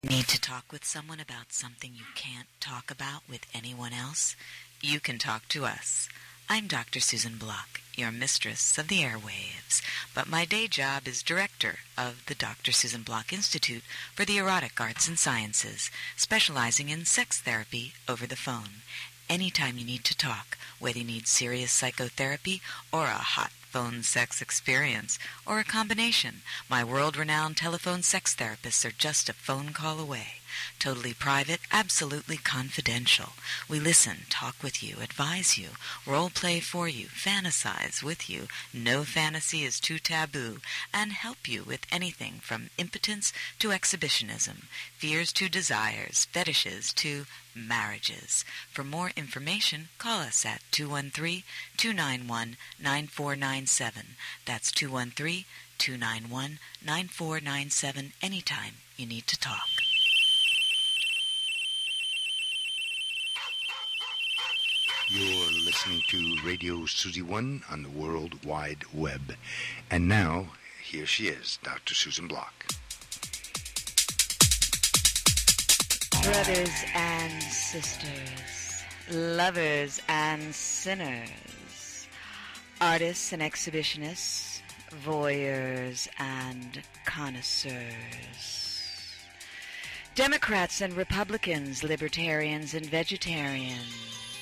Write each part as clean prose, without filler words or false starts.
Need to talk with someone about something you can't talk about with anyone else? You can talk to us. I'm Dr. Susan Block, your mistress of the airwaves, but my day job is director of the Dr. Susan Block Institute for the Erotic Arts and Sciences, specializing in sex therapy over the phone. Anytime you need to talk, whether you need serious psychotherapy or a hot phone sex experience, or a combination, my world-renowned telephone sex therapists are just a phone call away. Totally private, absolutely confidential. We listen, talk with you, advise you, role-play for you, fantasize with you, no fantasy is too taboo, and help you with anything from impotence to exhibitionism, fears to desires, fetishes to marriages. For more information, call us at 213-291-9497. That's 213-291-9497 anytime you need to talk. You're listening to Radio Susie One on the World Wide Web. And now, here she is, Dr. Susan Block. Brothers and sisters, lovers and sinners, artists and exhibitionists, voyeurs and connoisseurs, Democrats and Republicans, libertarians and vegetarians,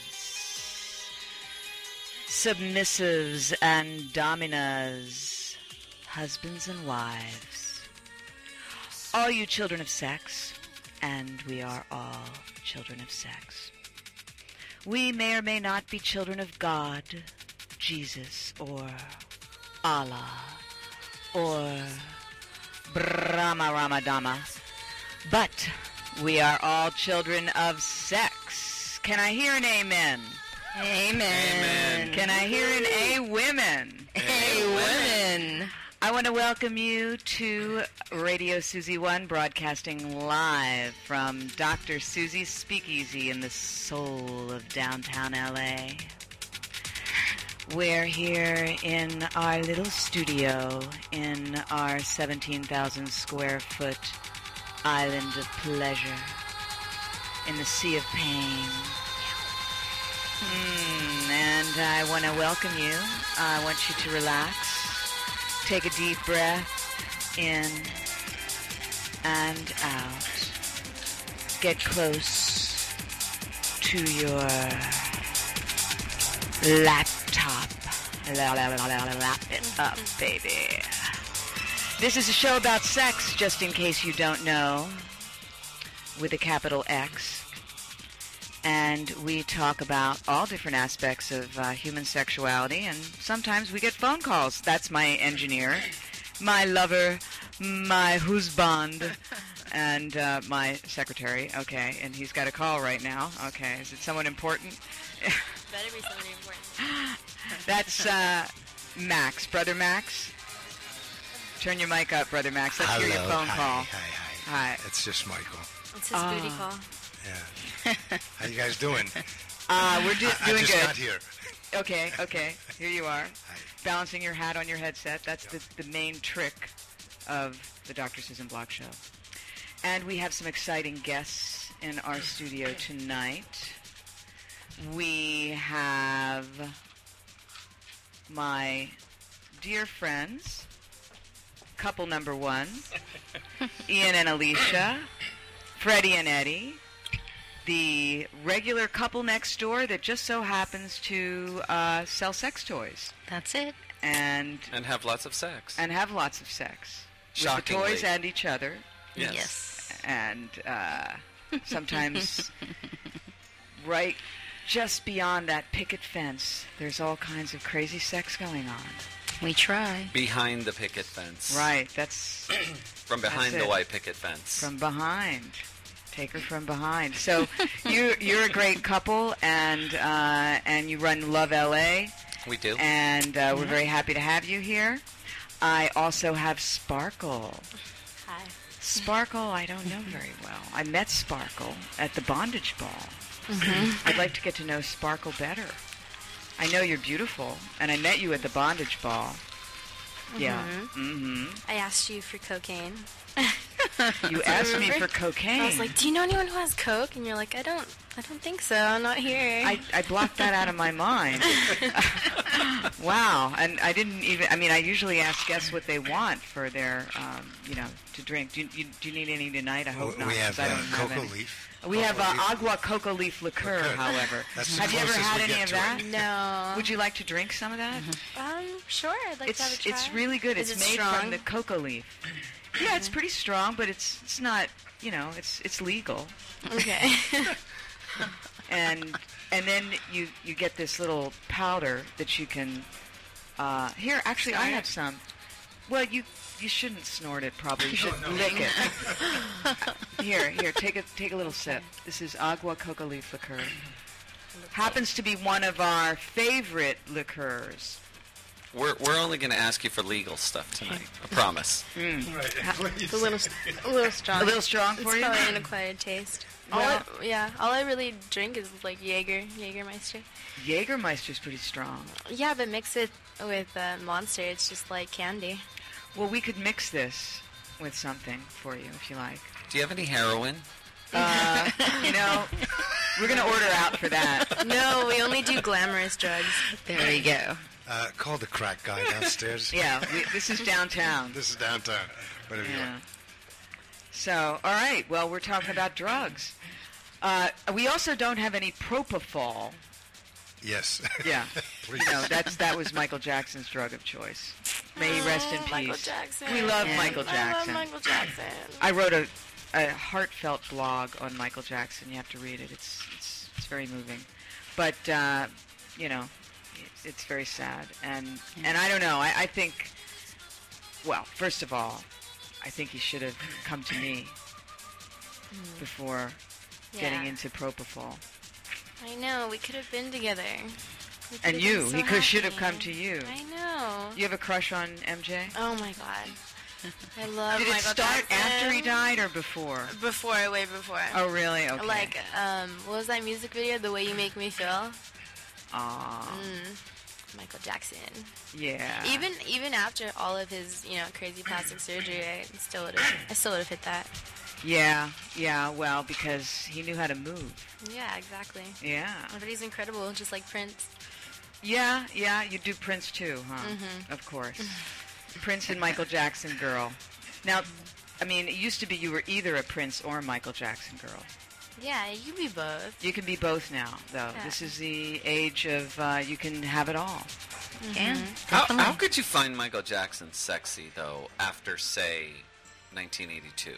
submissives and dominas, husbands and wives, all you children of sex, and we are all children of sex. We may or may not be children of God, Jesus, or Allah, or Brahma Ramadama, but we are all children of sex. Can I hear an amen? Amen. Amen. Can I hear an A-women? A-women. I want to welcome you to Radio Susie One, broadcasting live from Dr. Susie's Speakeasy in the soul of downtown L.A. We're here in our little studio in our 17,000 square foot island of pleasure in the sea of pain. And I want to welcome you. I want you to relax. Take a deep breath in and out. Get close to your laptop. Lap it up, baby. This is a show about sex, just in case you don't know, with a capital X. And we talk about all different aspects of human sexuality, and sometimes we get phone calls. That's my engineer, my lover, my husband, and my secretary. Okay, and he's got a call right now. Okay, is it someone important? Better be somebody important. That's Max, Brother Max. Turn your mic up, Brother Max. Let's hear your phone call. Hi. It's just Michael. It's his booty call. Yeah. How you guys doing? We're doing I just good. got here. Okay. Here you are. Hi. Balancing your hat on your headset. That's the main trick of the Dr. Susan Block Show. And we have some exciting guests in our studio tonight. We have my dear friends, couple number one, Ian and Alicia, Freddie and Eddie, the regular couple next door that just so happens to sell sex toys. That's it. And have lots of sex. With the Shockingly. toys and each other. Yes. And sometimes right just beyond that picket fence, there's all kinds of crazy sex going on. We try. Behind the picket fence. Right, that's... From behind That's the it. white picket fence. From behind. Take her from behind. So you're a great couple, and you run Love LA. We do. And we're very happy to have you here. I also have Sparkle. Hi. Sparkle, I don't know very well. I met Sparkle at the bondage ball. I'd like to get to know Sparkle better. I know you're beautiful, and I met you at the bondage ball. Yeah. I asked you for cocaine. You asked me remember? for cocaine. I was like, do you know anyone who has coke? And you're like, I don't think so. I'm not here. I blocked that out of my mind. Wow. And I didn't even, I usually ask guests what they want for their, to drink. Do you need any tonight? I hope not. We have 'cause I don't have cocoa any. leaf. We have Cocoa leaf. agua cocoa leaf liqueur, however. That's the Have you ever closest had we any get of to that? it. No. Would you like to drink some of that? Sure. I'd like to have a try. It's really good. Is It's it made strong? from the cocoa leaf. Yeah, it's pretty strong, but it's not, it's legal. Okay. And then you get this little powder that you can here, actually I have some. Well, you shouldn't snort it probably. You should lick it. Here, take a little sip. This is agua cocoa leaf liqueur. Happens to be one of our favorite liqueurs. We're only going to ask you for legal stuff tonight. I promise. Right. It's a little strong. A little strong for It's you? probably an acquired taste. All I really drink is like Jägermeister. Jägermeister's pretty strong. Yeah, but mix it with Monster. It's just like candy. Well, we could mix this with something for you if you like. Do you have any heroin? We're going to order out for that. No, we only do glamorous drugs. There you go. Call the crack guy downstairs. Yeah, this is downtown. This is downtown. Whatever you Yeah. want. So, all right. Well, we're talking about drugs. We also don't have any propofol. Yes. Yeah. Please. That was Michael Jackson's drug of choice. May he rest in peace. Michael Jackson. We love Yeah. Michael I Jackson. love Michael Jackson. I wrote a heartfelt blog on Michael Jackson. You have to read it. It's very moving. But it's very sad. And I don't know. I think, well, first of all, I think he should have come to me before getting Yeah. into propofol. I know. We could have been together. We could And have you, been so he should have happy. come to you. I know. You have a crush on MJ? Oh my god. I love Did it Michael start Jackson. after he died or before? Before, way before. Oh, really? Okay. Like, what was that music video? The Way You Make Me Feel? Aw, Michael Jackson. yeah. Even after all of his, crazy plastic surgery, I still would have hit that. Yeah, well, because he knew how to move. Yeah, exactly. Yeah. But he's incredible, just like Prince. Yeah, you do Prince too, huh? Mm-hmm. Of course. Prince and Michael Jackson girl. Now, it used to be you were either a Prince or a Michael Jackson girl. Yeah, you can be both. You can be both now, though. Yeah. This is the age of you can have it all. Yeah. How could you find Michael Jackson sexy, though, after, say, 1982?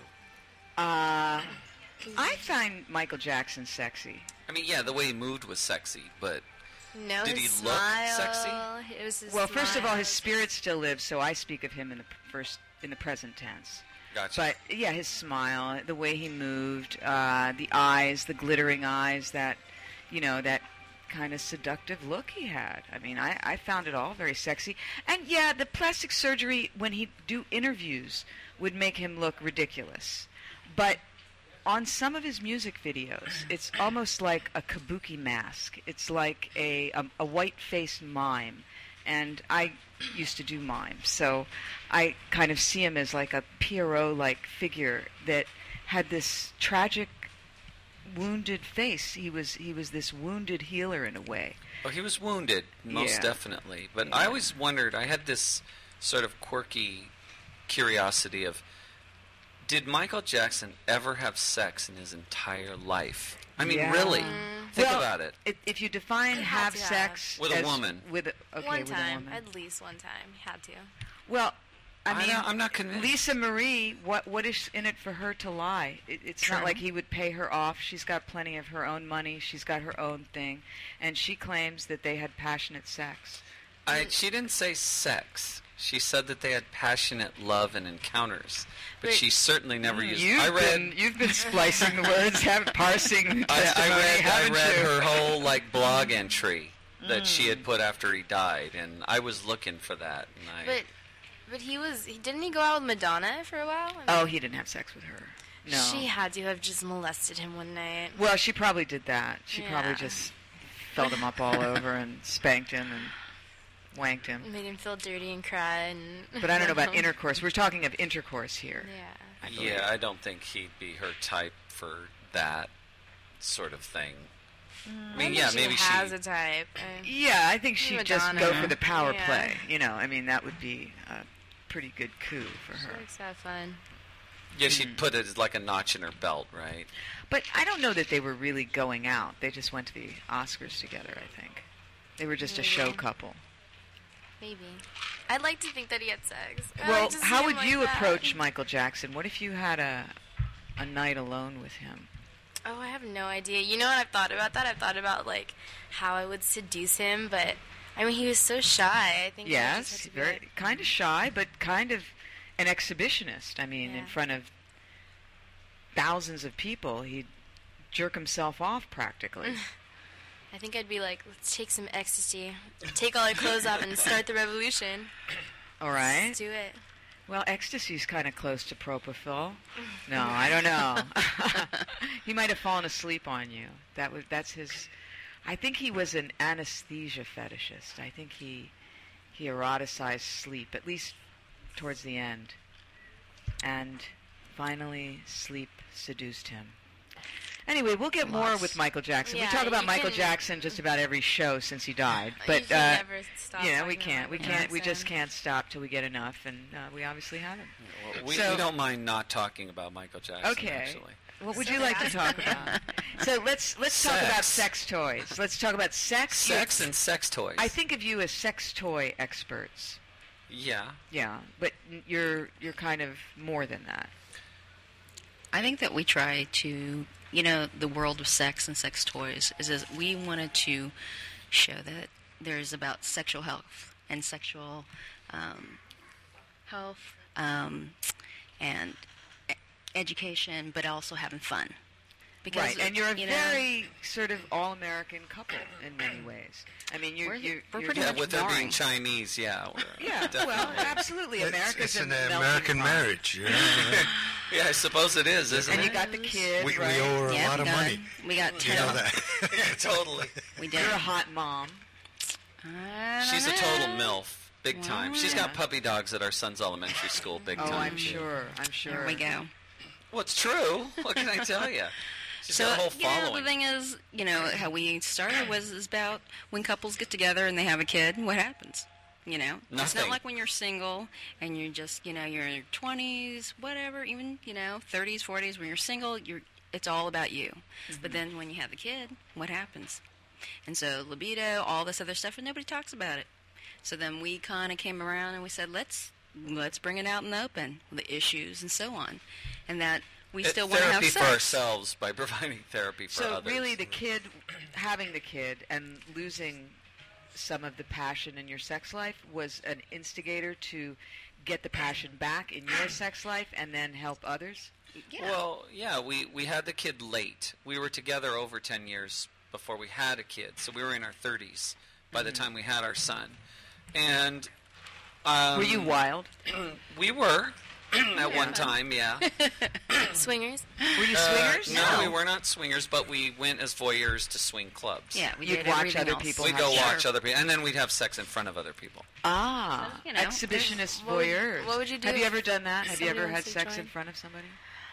I find Michael Jackson sexy. Yeah, the way he moved was sexy, but No, Did his he look smile. sexy? It was his Well, first of all, his smile. spirit still lives, so I speak of him in the present tense. gotcha. But yeah, his smile, the way he moved, the eyes, the glittering eyes, that kind of seductive look he had. I found it all very sexy. And yeah, the plastic surgery when he'd do interviews would make him look ridiculous. But on some of his music videos, it's almost like a kabuki mask. It's like a white-faced mime. And I used to do mimes, so I kind of see him as like a Pierrot-like figure that had this tragic, wounded face. He was this wounded healer in a way. Well, he was wounded, most Yeah. definitely. But Yeah. I always wondered, I had this sort of quirky curiosity of, did Michael Jackson ever have sex in his entire life? Yeah. Really? Think Well, about it. If you define Had have to have. sex With a as- woman. with a One time, woman. at least one time, had to. Well, I'm not convinced. Lisa Marie, what is in it for her to lie? It's True. not like he would pay her off. She's got plenty of her own money. She's got her own thing, and she claims that they had passionate sex. She didn't say sex. She said that they had passionate love and encounters, but Wait. she certainly never used. You've been splicing the words, parsing the testimony, I haven't read you? her whole blog entry that she had put after he died, and I was looking for that. And But didn't he go out with Madonna for a while? Oh, he didn't have sex with her. No. She had to have just molested him one night. Well, she probably did that. She probably Yeah. just felt him up all over and spanked him and wanked him. Made him feel dirty and cry. And But I don't know about intercourse. We're talking of intercourse here. Yeah. I believe. Yeah, I don't think he'd be her type for that sort of thing. I mean, yeah, maybe she has a type. Yeah, I think she'd just Madonna. go for the power Yeah. play. You know, I mean, that would be a pretty good coup for She her. likes to have fun. Yeah, she'd put it as like a notch in her belt, right? But I don't know that they were really going out. They just went to the Oscars together, I think. They were just a show Maybe. couple. Maybe. I'd like to think that he had sex. I Well, like to see how him would like you that. approach Michael Jackson? What if you had a night alone with him? Oh, I have no idea. You know what I've thought about that? I've thought about, like, how I would seduce him, but, I mean, he was so shy. I think I Yes, just had to be very like, kind of shy, but kind of an exhibitionist. I mean, in Yeah. front of thousands of people, he'd jerk himself off practically. I think I'd be like, let's take some ecstasy, take all our clothes off, and start the revolution. All right. Let's do it. Well, ecstasy's kind of close to propofol. No, I don't know. He might have fallen asleep on you. That's his. I think he was an anesthesia fetishist. I think he eroticized sleep, at least towards the end. And finally, sleep seduced him. Anyway, we'll get more with Michael Jackson. Yeah, we talk about you Michael can- Jackson just about every show since he died. You But can never stop you know, we talking can't. about We Michael can't. We just Jackson. can't stop till we get enough, and we obviously haven't. Well, we So- don't mind not talking about Michael Jackson, Okay. actually. What would So you like to that's- talk about? So let's talk about Sex. sex toys. Let's talk about sex. Sex and sex toys. I think of you as sex toy experts. Yeah. Yeah, but you're kind of more than that. I think that we try to, the world of sex and sex toys is we wanted to show that there's about sexual health and sexual health and education, but also having fun. Because, Right, and you're a you know, very sort of all-American couple in many ways. I mean, We're you're pretty Yeah, much with them being boring. Chinese, yeah. yeah, definitely. well, absolutely. America's it's an a melting American pot. marriage. Yeah. Yeah, I suppose it is, isn't And it? you got the kid, we right? owe her a Yeah, lot of money. We got You 10. know that. Yeah, totally. We did. You're a hot mom. She's a total MILF, big time. She's got yeah. puppy dogs at our son's elementary school, big Oh, time. I'm sure. I'm sure. There we go. Well, it's true. What can I tell you? She's So, got a whole yeah, following. the thing is, how we started is about when couples get together and they have a kid, what happens? It's Nothing. not like when you're single and you're just, you're in your 20s, whatever, even, 30s, 40s, when you're single, it's all about you. But then when you have a kid, what happens? And so libido, all this other stuff, and nobody talks about it. So then we kind of came around and we said, let's bring it out in the open, the issues and so on. And that we still want to have therapy sex. for ourselves by providing therapy for So others. really, the kid, having the kid and losing some of the passion in your sex life was an instigator to get the passion back in your sex life and then help others? Yeah. Well, yeah, we had the kid late. We were together over 10 years before we had a kid, so we were in our 30s by the time we had our son. And Were you wild? we were at one time, yeah. Swingers? Were you swingers? No, we were not swingers, but we went as voyeurs to swing clubs. Yeah, we You'd did watch everything other else. people We'd have go sex. watch other people, and then we'd have sex in front of other people. Ah, So, exhibitionist What would- voyeurs. what would you do Have you if ever done that? Have you somebody ever had wants to sex join? in front of somebody?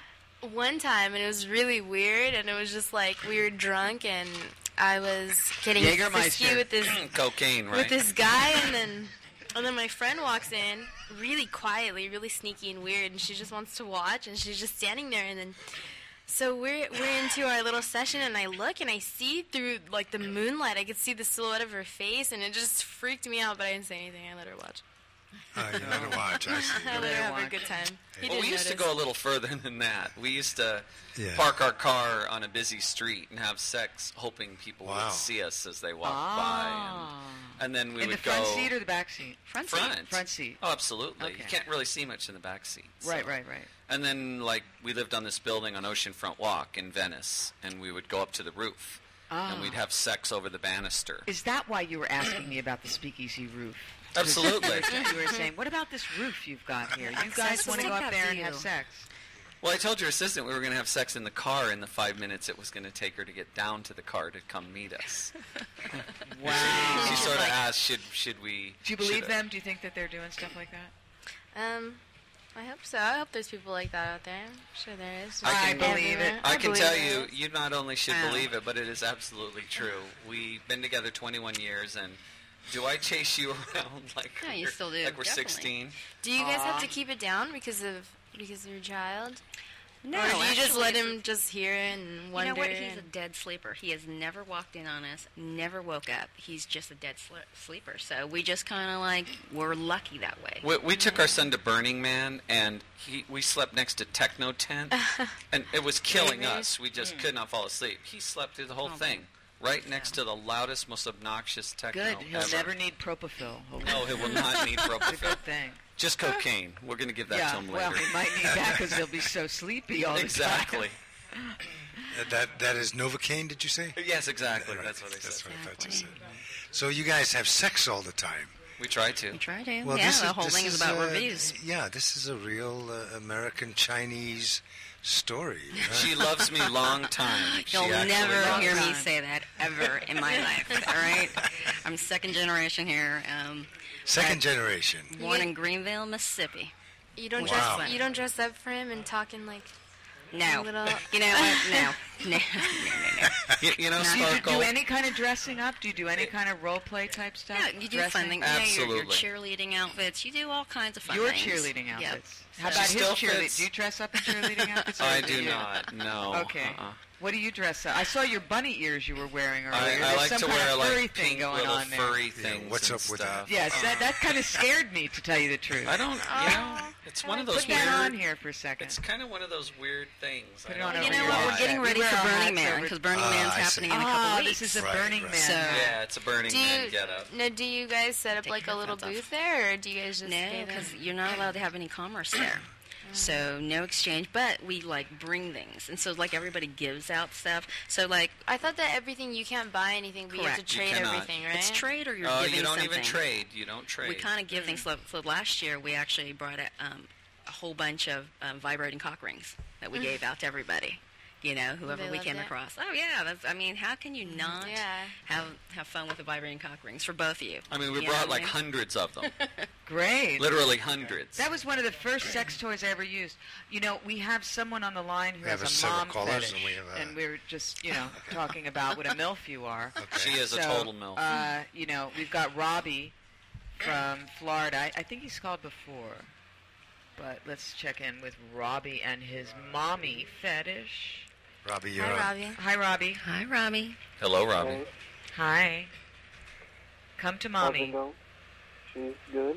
One time, and it was really weird, and it was just like we were drunk, and I was getting Jägermeister. frisky with this Cocaine, right? with this guy, and then my friend walks in really quietly, really sneaky and weird, and she just wants to watch, and she's just standing there, and then so we're into our little session, and I look and I see through like the moonlight, I could see the silhouette of her face, and it just freaked me out, but I didn't say anything. I let her watch. Oh, you better watch. I see. I let her better have a watch. good time. He Well, we didn't used to notice. go a little further than that. We used to Yeah. park our car on a busy street and have sex, hoping people Wow. would see us as they walked Ah. by. And then we In the would front go seat or the back seat? Front seat. front. Front seat. Oh, absolutely. You Okay. can't really see much in the back seat. so. Right. And then, we lived on this building on Oceanfront Walk in Venice, and we would go up to the roof, and we'd have sex over the banister. Is that why you were asking me about the speakeasy roof? Absolutely. You were saying, what about this roof you've got here? You guys Sex want to go stick up up there to and have you. sex? Well, I told your assistant we were going to have sex in the car in the 5 minutes it was going to take her to get down to the car to come meet us. Wow. She sort of asked, should we... Do you believe them? Do you think that they're doing stuff like that? I hope so. I hope there's people like that out there. I'm sure there is. I believe it. I can believe tell it. you not only should Wow. believe it, but it is absolutely true. We've been together 21 years, and do I chase you around like Yeah, you we're, still do, like we're definitely. 16? Do you guys have to keep it down because of your child? No, or do you just actually, let it's- him just hear it and You wonder? know what? He's a and- dead sleeper. He has never walked in on us, never woke up. He's just a dead sleeper. So we just kind of like, we're lucky that way. We took our son to Burning Man, and we slept next to Techno Tent, and it was killing Really? us. We just could not fall asleep. He slept through the whole Oh, thing, right next to the loudest, most obnoxious techno Good. He'll ever. never need propofol. No, he will not need It's a propofol. good thing. Just cocaine. We're going to give that yeah, to him well, later. he might need that because he'll be so sleepy all the Exactly. That is Novocaine, did you say? Yes, exactly. Right. That's what I That's said. what I thought you said. So you guys have sex all the time. We try to. We try to. Well, yeah, this the is, whole this thing is about reviews. Yeah, this is a real American-Chinese story. She loves me long time. She You'll actually never loves hear me. me say that ever in my life. All right, I'm second generation here. Second generation. Born in Greenville, Mississippi. You don't Wow. dress. You don't dress up for him and talking like No, a little. you know what? No. You know, Do you Sparkle. do any kind of dressing up? Do you do any kind of role play type stuff? Yeah, you do Dressing? fun things. Absolutely. Your cheerleading outfits. You do all kinds of fun Your things. cheerleading Yep. outfits. How So- about She his still cheerleading? fits. Do you dress up in cheerleading outfits? or I is it do you? not. No. Okay. Uh-uh. What do you dress up? I saw your bunny ears you were wearing earlier. I There's like some to kind wear of furry like thing pink going little on there. furry things. what's and up with stuff. that? Yes, that kind of scared me, to tell you the truth. I don't. You know, it's one of those Put weird. that on here for a second. It's kind of one of those weird things. Put I it on don't over You know your what? head. We're getting We ready wear for our Burning hats Man over- because Burning Ah, Man's I see. happening in a couple Oh, weeks. this is a Right, Burning right. Man. So- Yeah, it's a Burning Do Man you get up. no? Do you guys set up Take like your a little headphones off. booth there, or do you guys just No, stay there? because you're not allowed to have any commerce there. So no exchange, but we like bring things, and so like everybody gives out stuff. So like I thought that everything you can't buy anything, but you have Correct. to You trade cannot. everything, right? it's trade or you're Oh, giving you don't something. even trade. You don't trade. We kind of give things. So last year we actually brought a whole bunch of vibrating cock rings that we gave out to everybody. You know, whoever They we loved came it? across. Oh yeah, that's. I mean, how can you not Yeah. have fun with the vibrating cock rings for both of you? I mean, we You know brought what I like mean? hundreds of them. Great. Literally hundreds. That was one of the first sex toys I ever used. You know, we have someone on the line who We have has a several mom callers, fetish, and we have, and we're just, talking about what a MILF you are. She is a So, total MILF. We've got Robbie from Florida. I think he's called before, but let's check in with Robbie and his mommy fetish. Robbie, you're Hi, on. Robbie. Hi, Robbie. Hi, Robbie. Hello, Robbie. Hi. Come to mommy. She's good.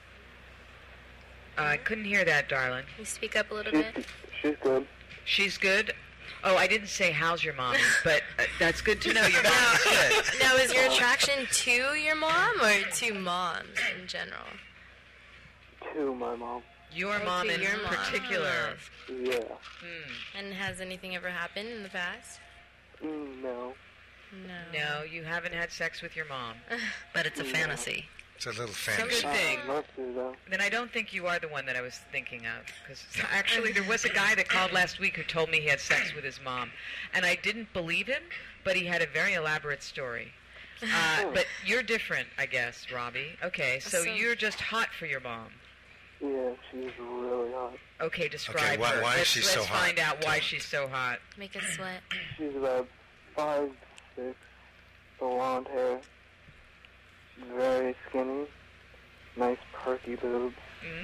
I couldn't hear that, darling. Can you speak up a little bit? She's good. She's good. Oh, I didn't say how's your mommy, but that's good to know your mommy's good. Now, is your attraction to your mom or to moms in general? To my mom. Your Oh, mom to in your mom. particular. Yeah. And has anything ever happened in the past? No. No. No, you haven't had sex with your mom. But it's a fantasy. It's a little Good fantasy. thing. Love to, though. Then I don't think you are the one that I was thinking of. Because actually, there was a guy that called last week who told me he had sex with his mom. And I didn't believe him, but he had a very elaborate story. But you're different, I guess, Robbie. Okay, so So- you're just hot for your mom. Yeah, she's really hot. Okay, describe Okay, why- her. why is let's, she let's so hot? find out why Tell me. she's so hot. Make it sweat. She's about 5'6", blonde hair, very skinny, nice perky boobs.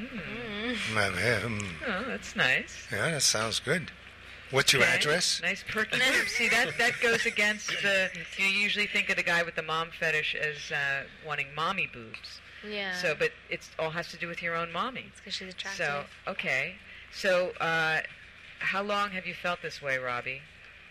Oh, that's nice. Yeah, that sounds good. What's your Okay. address? Nice perky boobs. See, that goes against the... You usually think of the guy with the mom fetish as wanting mommy boobs. Yeah. So, but it all has to do with your own mommy. It's because she's attractive. So, okay. So, how long have you felt this way, Robbie?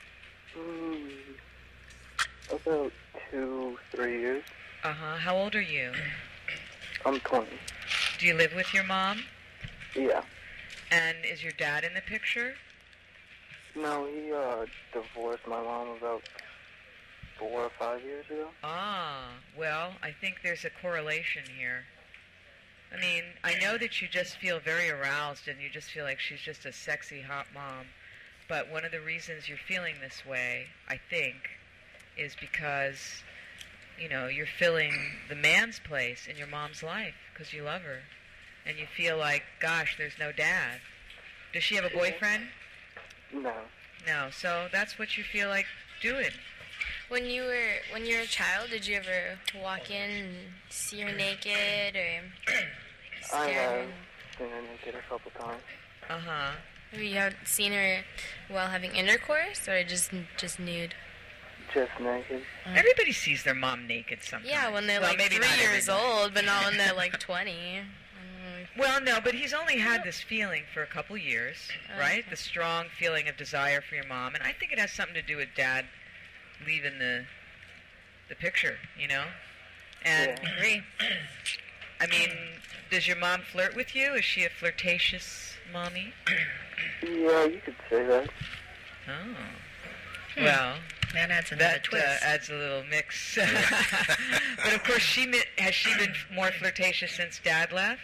About 2-3 years. Uh-huh. How old are you? I'm 20. Do you live with your mom? Yeah. And is your dad in the picture? No, he divorced my mom about 4 or 5 years ago. Ah, well, I think there's a correlation here. I mean, I know that you just feel very aroused and you just feel like she's just a sexy, hot mom. But one of the reasons you're feeling this way, I think, is because, you're filling the man's place in your mom's life because you love her. and you feel like, gosh, there's no dad. Does she have a boyfriend? No. No. So that's what you feel like doing. When you were a child, did you ever walk in and see her naked or I stare have her? seen her naked a couple times. Uh-huh. Have you seen her while having intercourse or just nude? Just naked. Everybody sees their mom naked sometimes. Yeah, when they're Well, like maybe 3 not years everybody. old, but not when they're like 20. Well, no, but he's only had this feeling for a couple years, right? The strong feeling of desire for your mom, and I think it has something to do with Dad leaving the picture, you know. And Yeah. Agree. I mean, does your mom flirt with you? Is she a flirtatious mommy? Yeah, you could say that. Oh, well, That adds another that twist. adds a little mix. But of course, has she been more flirtatious since Dad left?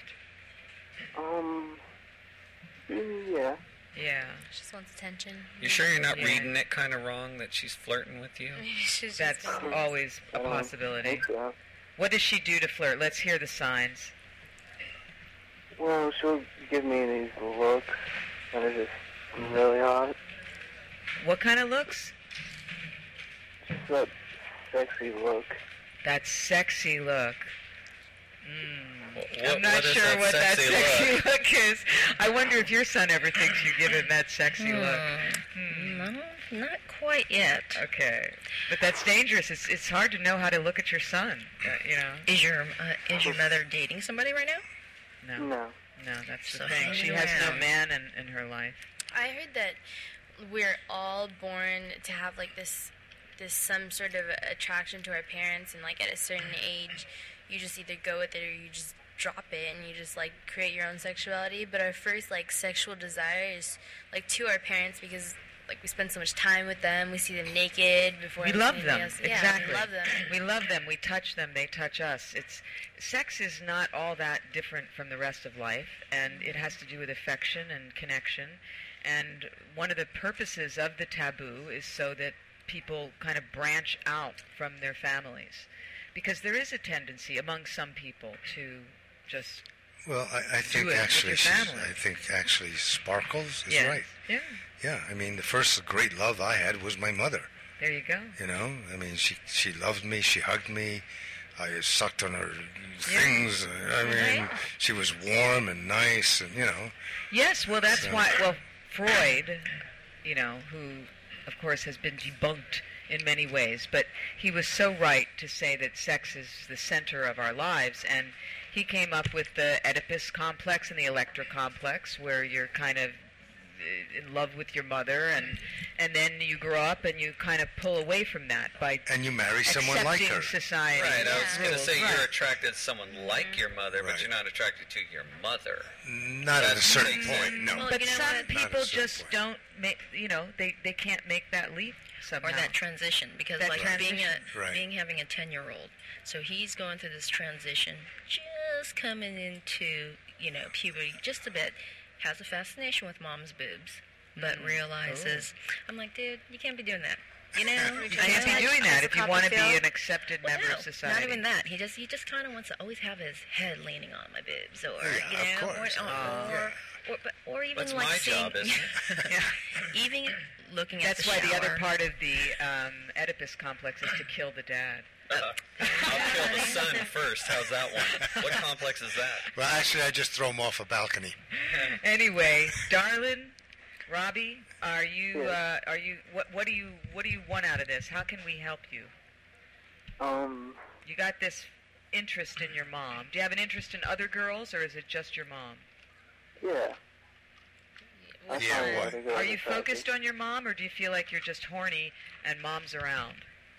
Yeah. Yeah. She just wants attention. You sure you're not Yeah. reading it kind of wrong that she's flirting with you? Maybe she's That's just always a I don't possibility. think so. What does she do to flirt? Let's hear the signs. Well, she'll give me these looks, and it's just really hot. What kind of looks? Just that sexy look. That sexy look. I'm What not is sure that what that sexy sexy look? look is. I wonder if your son ever thinks you give him that sexy look. No, not quite yet. Okay, but that's dangerous. It's hard to know how to look at your son. You know. Is your mother dating somebody right now? No, No. that's the So thing. hang She has no around. man in her life. I heard that we're all born to have like this some sort of attraction to our parents, and like at a certain age, you just either go with it or you just drop it and you just like create your own sexuality. But our first like sexual desire is like to our parents because like we spend so much time with them, we see them naked before We anything love them. else. Yeah, Exactly. we love them. We love them. We touch them. They touch us. Sex is not all that different from the rest of life, and it has to do with affection and connection. And one of the purposes of the taboo is so that people kind of branch out from their families, because there is a tendency among some people to just Well, I think it with actually, your family. I think actually Sparkles is yeah, right. yeah. Yeah, I mean, the first great love I had was my mother. There you go. You know, I mean, she loved me, she hugged me, I sucked on her things. I mean, she was warm and nice, and you know. Yes, well, that's So- why. Well, Freud, you know, who of course has been debunked in many ways, but he was so right to say that sex is the center of our lives, and he came up with the Oedipus complex and the Electra complex, where you're kind of in love with your mother, and then you grow up and you kind of pull away from that by And you marry someone like accepting her. society. Right, I was going to rules. say Right. you're attracted to someone like your mother, but Right. you're not attracted to your mother. Not at a That's certain makes point, sense. no. Well, But you know some what? Not people at a certain just point. don't make, you know, they can't make that leap somehow. Or that transition, because That like transition. Right. having a 10-year-old, so he's going through this transition, just coming into puberty just a bit, has a fascination with mom's boobs, but realizes, I'm like, dude, you can't be doing that. You know, You can't be doing that if you want to be an accepted Well, member no, of society. not even that. He just kind of wants to always have his head leaning on my boobs, or Yeah, of course. or even That's like my seeing, job, isn't it? Yeah. even looking at That's the why shower. the other part of the Oedipus complex is to kill the dad. I'll kill the son first. How's that one? What complex is that? Well, actually, I just throw him off a balcony. Anyway, darling, Robbie, are you what do you want out of this? How can we help you? You got this interest in your mom. Do you have an interest in other girls, or is it just your mom? Yeah. I Yeah, find what? other girls Are you attractive. focused on your mom, or do you feel like you're just horny and mom's around?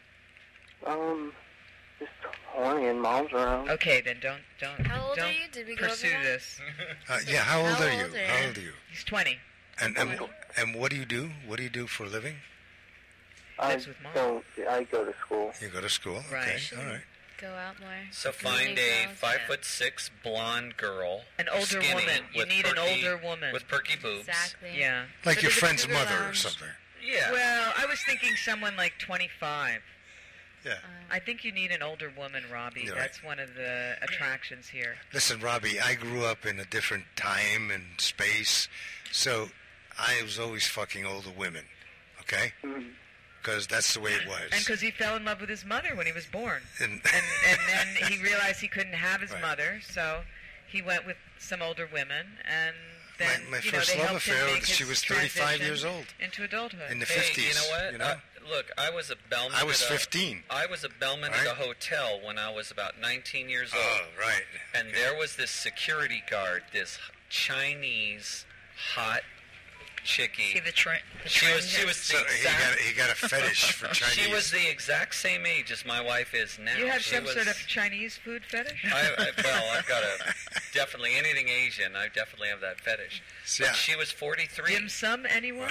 Just horny and mom's around. Okay, then don't How old don't are you? Did we go pursue over that? this. Yeah, how old How are you? old are you? How old are you? He's 20. And what do you do? What do you do for a living? Lives with mom. I go to school. You go to school? Right. Okay, all right. Go out more. So Meet find new a girls. 5'6" blonde girl, An older skinny, woman. You with need an perky- older woman. with perky boobs. Exactly. Yeah. Like But your there's a friend's cougar mother or lounge. something. Yeah. Well, I was thinking someone like 25. Yeah. I think you need an older woman, Robbie. You're That's one of the attractions here. Listen, Robbie, I grew up in a different time and space, so I was always fucking older women, okay? Because that's the way it was. And because he fell in love with his mother when he was born. And And then he realized he couldn't have his Right. mother, so he went with some older women, and then my you know, first they love helped him affair, make she his was 35 transition years old. into adulthood. In the Hey, 50s. you know what? You know? Look, I was a bellman. I was at a- 15. I was a bellman Right? at a hotel when I was about 19 years old. Oh, right. And there was this security guard, this Chinese hot chickie. See the trend. She was the So exact. he got a fetish for Chinese. She was the exact same age as my wife is now. You have She some was- sort of Chinese food fetish? I've got definitely anything Asian. I definitely have that fetish. Yeah. But she was 43, Dim sum, anyone?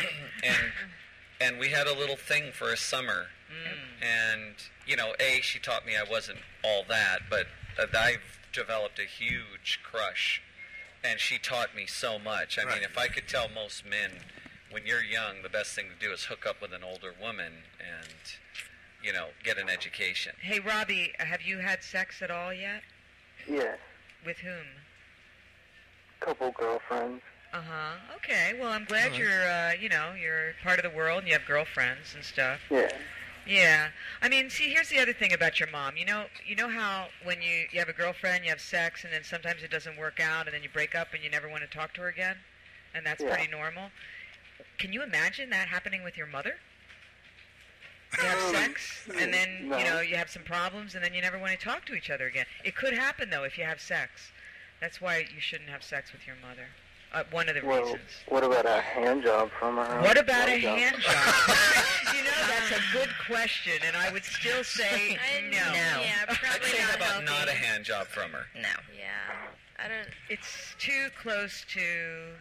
and we had a little thing for a summer. And you know, she taught me I wasn't all that, but I've developed a huge crush, and she taught me so much. I Right. mean, if I could tell most men, when you're young, the best thing to do is hook up with an older woman and, you know, get an education. Hey, Robbie, have you had sex at all yet? Yes. With whom? Couple girlfriends. Uh-huh. Okay, well, I'm glad you're part of the world and you have girlfriends and stuff. Yeah. Yeah. I mean, see, here's the other thing about your mom. You know how when you have a girlfriend, you have sex, and then sometimes it doesn't work out, and then you break up and you never want to talk to her again? And that's Yeah. pretty normal. Can you imagine that happening with your mother? You have sex, and then, No. you have some problems, and then you never want to talk to each other again. It could happen, though, if you have sex. That's why you shouldn't have sex with your mother. One of the Well, reasons. what about a hand job from her? What about a Blowjob? hand job? That's a good question, and I would still say no. Yeah, I'd probably say not how about healthy. not a hand job from her. No. Yeah, I don't. It's too close to,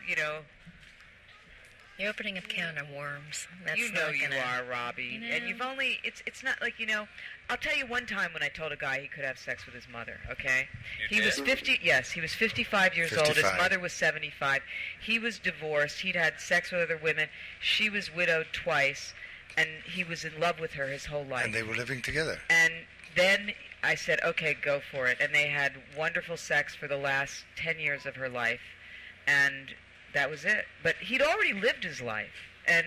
You're opening up can of worms. That's you know not you gonna- are, Robbie. You And know. you've only, it's not like, I'll tell you one time when I told a guy he could have sex with his mother, okay? You He was did? 50, yes, he was 55 years old. His 55. mother was 75. He was divorced. He'd had sex with other women. She was widowed twice, and he was in love with her his whole life. And they were living together. And then I said, okay, go for it. And they had wonderful sex for the last 10 years of her life. And that was it. But he'd already lived his life. And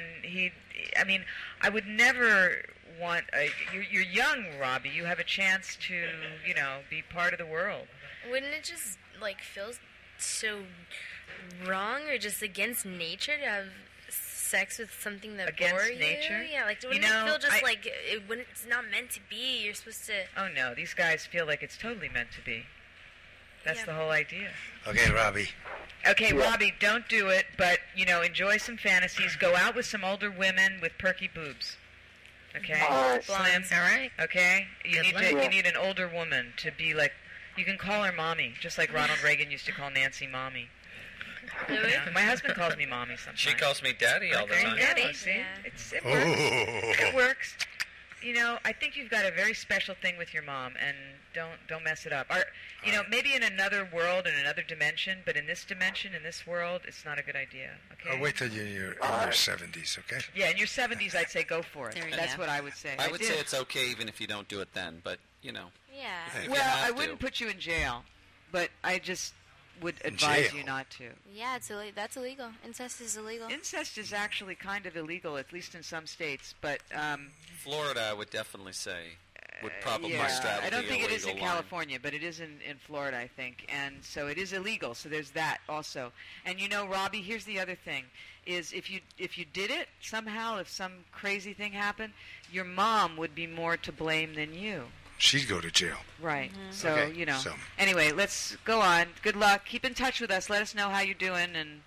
I would never want you're young, Robbie. You have a chance to, be part of the world. Wouldn't it just feel so wrong or just against nature to have sex with something that Against bore you? nature? Yeah, wouldn't it feel just it's not meant to be? You're supposed to. Oh, no. These guys feel like it's totally meant to be. That's Yeah. the whole idea. Okay, Robbie. Okay, Yeah. Robbie, don't do it, but, enjoy some fantasies. Go out with some older women with perky boobs. Okay? All right. Slim. All right. Okay? You Good need luck. to, Yeah. you need an older woman to be like, you can call her mommy, just like Ronald Reagan used to call Nancy mommy. Really? Yeah. My husband calls me mommy sometimes. She calls me daddy all the Okay, time. Daddy, see? Yeah. It works. Oh. It works. I think you've got a very special thing with your mom, and don't mess it up. Or, maybe in another world, in another dimension, but in this dimension, in this world, it's not a good idea. Okay? I'll wait till you're in your 70s, okay? Yeah, in your 70s, I'd say go for it. There you That's go. what I would say. I would did. say it's okay even if you don't do it then, but Yeah. If you Well, have I to. wouldn't put you in jail, but I just would In advise jail? you not to. Yeah, that's illegal. Incest is illegal. Incest is actually kind of illegal, at least in some states, but Florida, I would definitely say, would probably yeah, straddle I don't the think it is in illegal line. California, but it is in Florida, I think, and so it is illegal. So there's that also. And Robbie, here's the other thing: is if you did it somehow, if some crazy thing happened, your mom would be more to blame than you. She'd go to jail. Right. So, Okay, so- Anyway, let's go on. Good luck. Keep in touch with us. Let us know how you're doing and,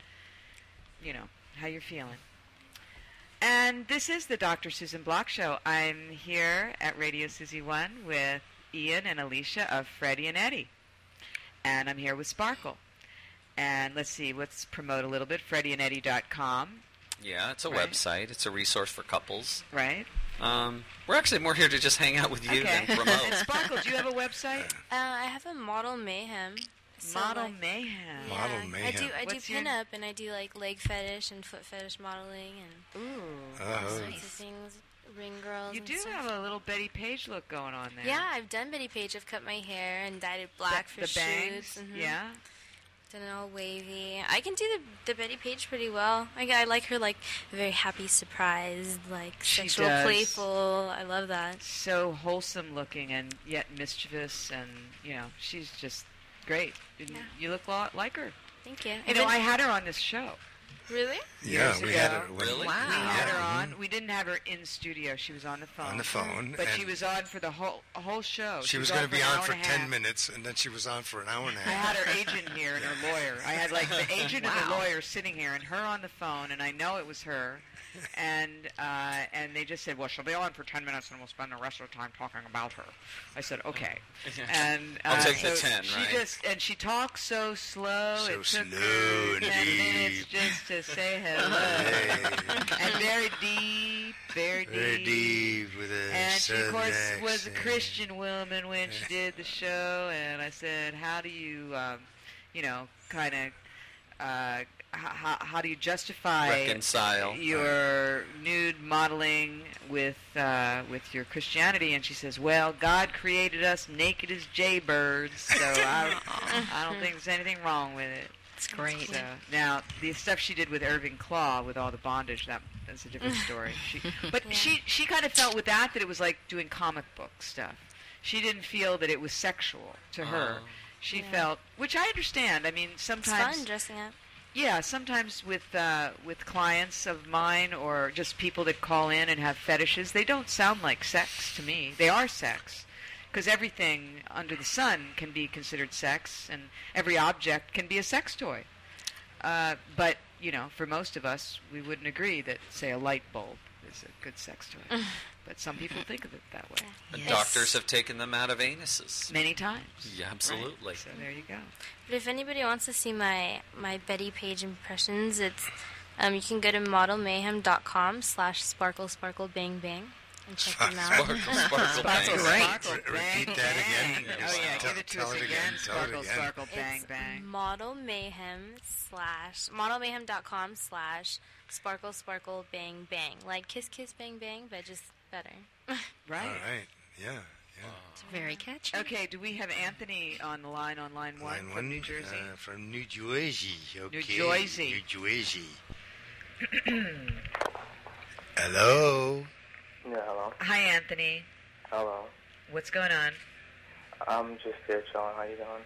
how you're feeling. And this is the Dr. Susan Block Show. I'm here at Radio Susie 1 with Ian and Alicia of Freddie and Eddie. And I'm here with Sparkle. And let's see, let's promote a little bit. FreddieandEddie.com, Yeah, it's a Right. website. It's a resource for couples. right? We're actually more here to just hang out with you Okay. than promote. And Sparkle, do you have a website? I have a Model Mayhem. So, Model Mayhem. Yeah, Model I Mayhem. do What's your- pinup and I do leg fetish and foot fetish modeling and Ooh. Oh. sorts of things. ring girls. You and do stuff. have a little Betty Page look going on there. Yeah, I've done Betty Page. I've cut my hair and dyed it black for the bangs. shoots. Mhm. Yeah. Done it all wavy. I can do the Betty Page pretty well. I like her like very happy, surprised, like She sexual, does. playful. I love that. So wholesome looking and yet mischievous, and she's just great. And Yeah. You look a lot like her. Thank you. I had her on this show. Really? Yeah, Years we had ago. her. Really? We had her Yeah. on. We didn't have her in studio. She was on the phone. On the phone. But and she was on for the whole show. She was going to be on for an hour and a 10 half. minutes, and then she was on for an hour and a I half. had her agent here and her lawyer. I had like the agent and the lawyer sitting here, and her on the phone, and I know it was her. And they just said, well, she'll be on for 10 minutes, and we'll spend the rest of the time talking about her. I said, okay. And I'll take the so 10, she right? she talks so slow. So it took slow her and 10 minutes deep. just to say hello. And very deep, very deep. Very deep with a And she, of southern course, was a accent. Christian woman when she did the show. And I said, how do you, kind of, how do you justify Reconcile. your nude modeling with your Christianity? And she says, well, God created us naked as jaybirds, so I don't think there's anything wrong with it. It's great. So, now, the stuff she did with Irving Klaw with all the bondage, that's a different story. She kind of felt with that it was like doing comic book stuff. She didn't feel that it was sexual to her. She felt, which I understand. I mean, It's sometimes fun dressing up. yeah, sometimes with clients of mine or just people that call in and have fetishes, they don't sound like sex to me. They are sex. Because everything under the sun can be considered sex, and every object can be a sex toy. But, for most of us, we wouldn't agree that, say, a light bulb is a good sex toy. But some people think of it that way. And Yes. doctors have taken them out of anuses. Many times. Yeah, absolutely. Right. So there you go. But if anybody wants to see my Betty Page impressions, it's you can go to modelmayhem.com/sparkle_sparkle_bang_bang and check them out. Sparkle, sparkle, Sparkle, bang. Right. sparkle, Repeat bang, that again. bang. Oh, yeah, Tell- give it to tell us it again. again. Tell it Sparkle, again. sparkle, bang, It's bang. modelmayhem.com/sparkle_sparkle_bang_bang, like kiss kiss bang bang, but just better. Right. All right. Yeah. It's very catchy. Okay, do we have Anthony on the line on line one Line from one, New Jersey? From New Jersey. Okay. Jersey. New Jersey. Hello. Yeah, hello. Hi, Anthony. Hello. What's going on? I'm just here chilling. How you doing?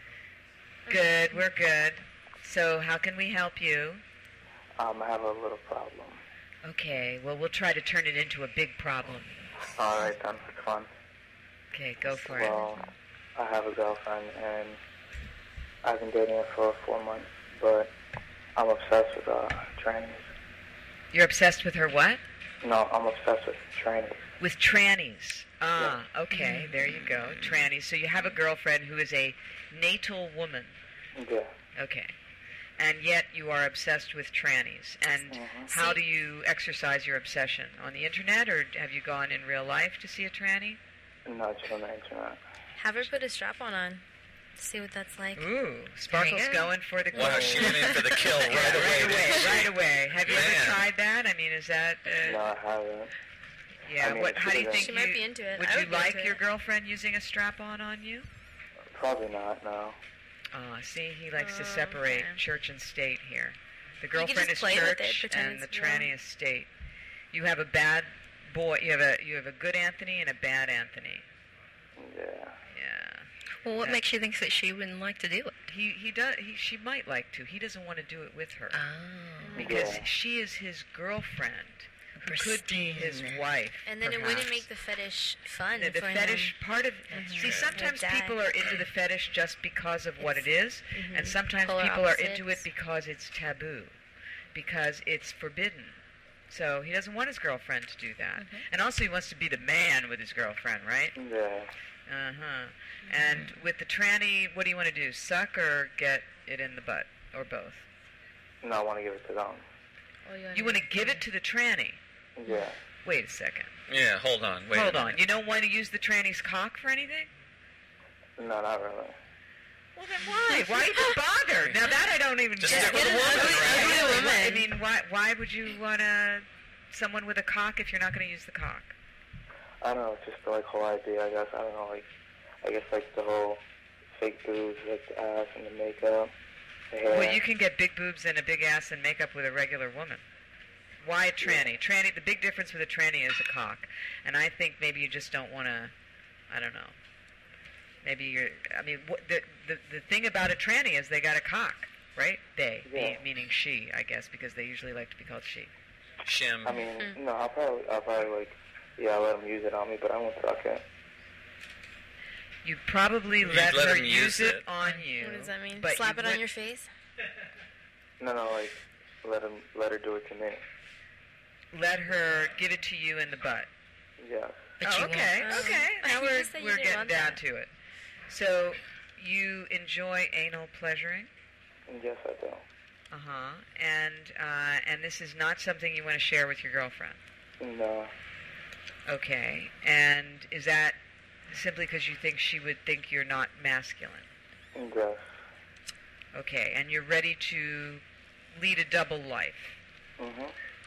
Good, we're good. So how can we help you? I have a little problem. Okay, well, we'll try to turn it into a big problem. All right, then. It's fun. Okay, go for it. Well, I have a girlfriend, and I've been dating her for 4 months, but I'm obsessed with trannies. You're obsessed with her what? No, I'm obsessed with trannies. With trannies. Ah, okay, there you go. Trannies. So you have a girlfriend who is a natal woman. Yeah. Okay. And yet you are obsessed with trannies. And how do you exercise your obsession? On the internet, or have you gone in real life to see a tranny? Not just on the internet. Have her put a strap-on on. See what that's like. Ooh, Sparkle's There you go. going for the gold. Wow, she went in for the kill right Yeah, away. didn't she? right away. Have you ever Man. tried that? I mean, is that... No, I haven't. yeah, I mean, how do you think She might be into it. Would I you would be like into your it. girlfriend using a strap-on on you? Probably not, no. See, he likes to separate okay. church and state here. The could girlfriend just is play with it, church pretend and the it's real. tranny is state. You have a bad boy. You have a good Anthony and a bad Anthony. Yeah. Yeah. Well, what makes you think that she wouldn't like to do it? He does. She might like to. He doesn't want to do it with her Oh. because Yeah. she is his girlfriend. Who could be his Pristine. wife. And then it perhaps. wouldn't make the fetish fun The for fetish him. part of see true. sometimes Would die. people are into the fetish just because of what it is, and sometimes Polar people are into it opposites. because it's taboo, because it's forbidden. So he doesn't want his girlfriend to do that, and also he wants to be the man with his girlfriend, right? Yeah. And with the tranny, what do you want to do? Suck or get it in the butt, or both? No, I want to give it to them. You want to give it to the tranny? Yeah. Wait a second. Yeah, hold on. Wait. Hold on. You don't want to use the tranny's cock for anything? No, not really. Well, then why? Why even bother? Now that I don't even Just get. stick with a woman, right? I mean, why would you want to someone with a cock if you're not going to use the cock? I don't know, just the like whole idea, I guess. I don't know, like, I guess like the whole fake boobs, like the ass and the makeup, the hair. Well, you can get big boobs and a big ass and makeup with a regular woman. Why a tranny? Tranny. The big difference with a tranny is a cock, and I think maybe you just don't want to. I don't know. Maybe you're. I mean, the thing about a tranny is they got a cock, right? They, meaning she, I guess, because they usually like to be called she. Shim. I mean, no, I'll probably like, I'll let them use it on me, but I won't suck it. You probably let her use it on you. What does that mean? But Slap it on your face? No, like, let her do it to me. Let her give it to you in the butt. Yeah. Oh, okay, okay. Now You just said you we're didn't getting want down that. to it. So, you enjoy anal pleasuring? Yes, I do. Uh-huh. And this is not something you want to share with your girlfriend? No. Okay. And is that simply because you think she would think you're not masculine? Yes. Okay. And you're ready to lead a double life? Mm-hmm.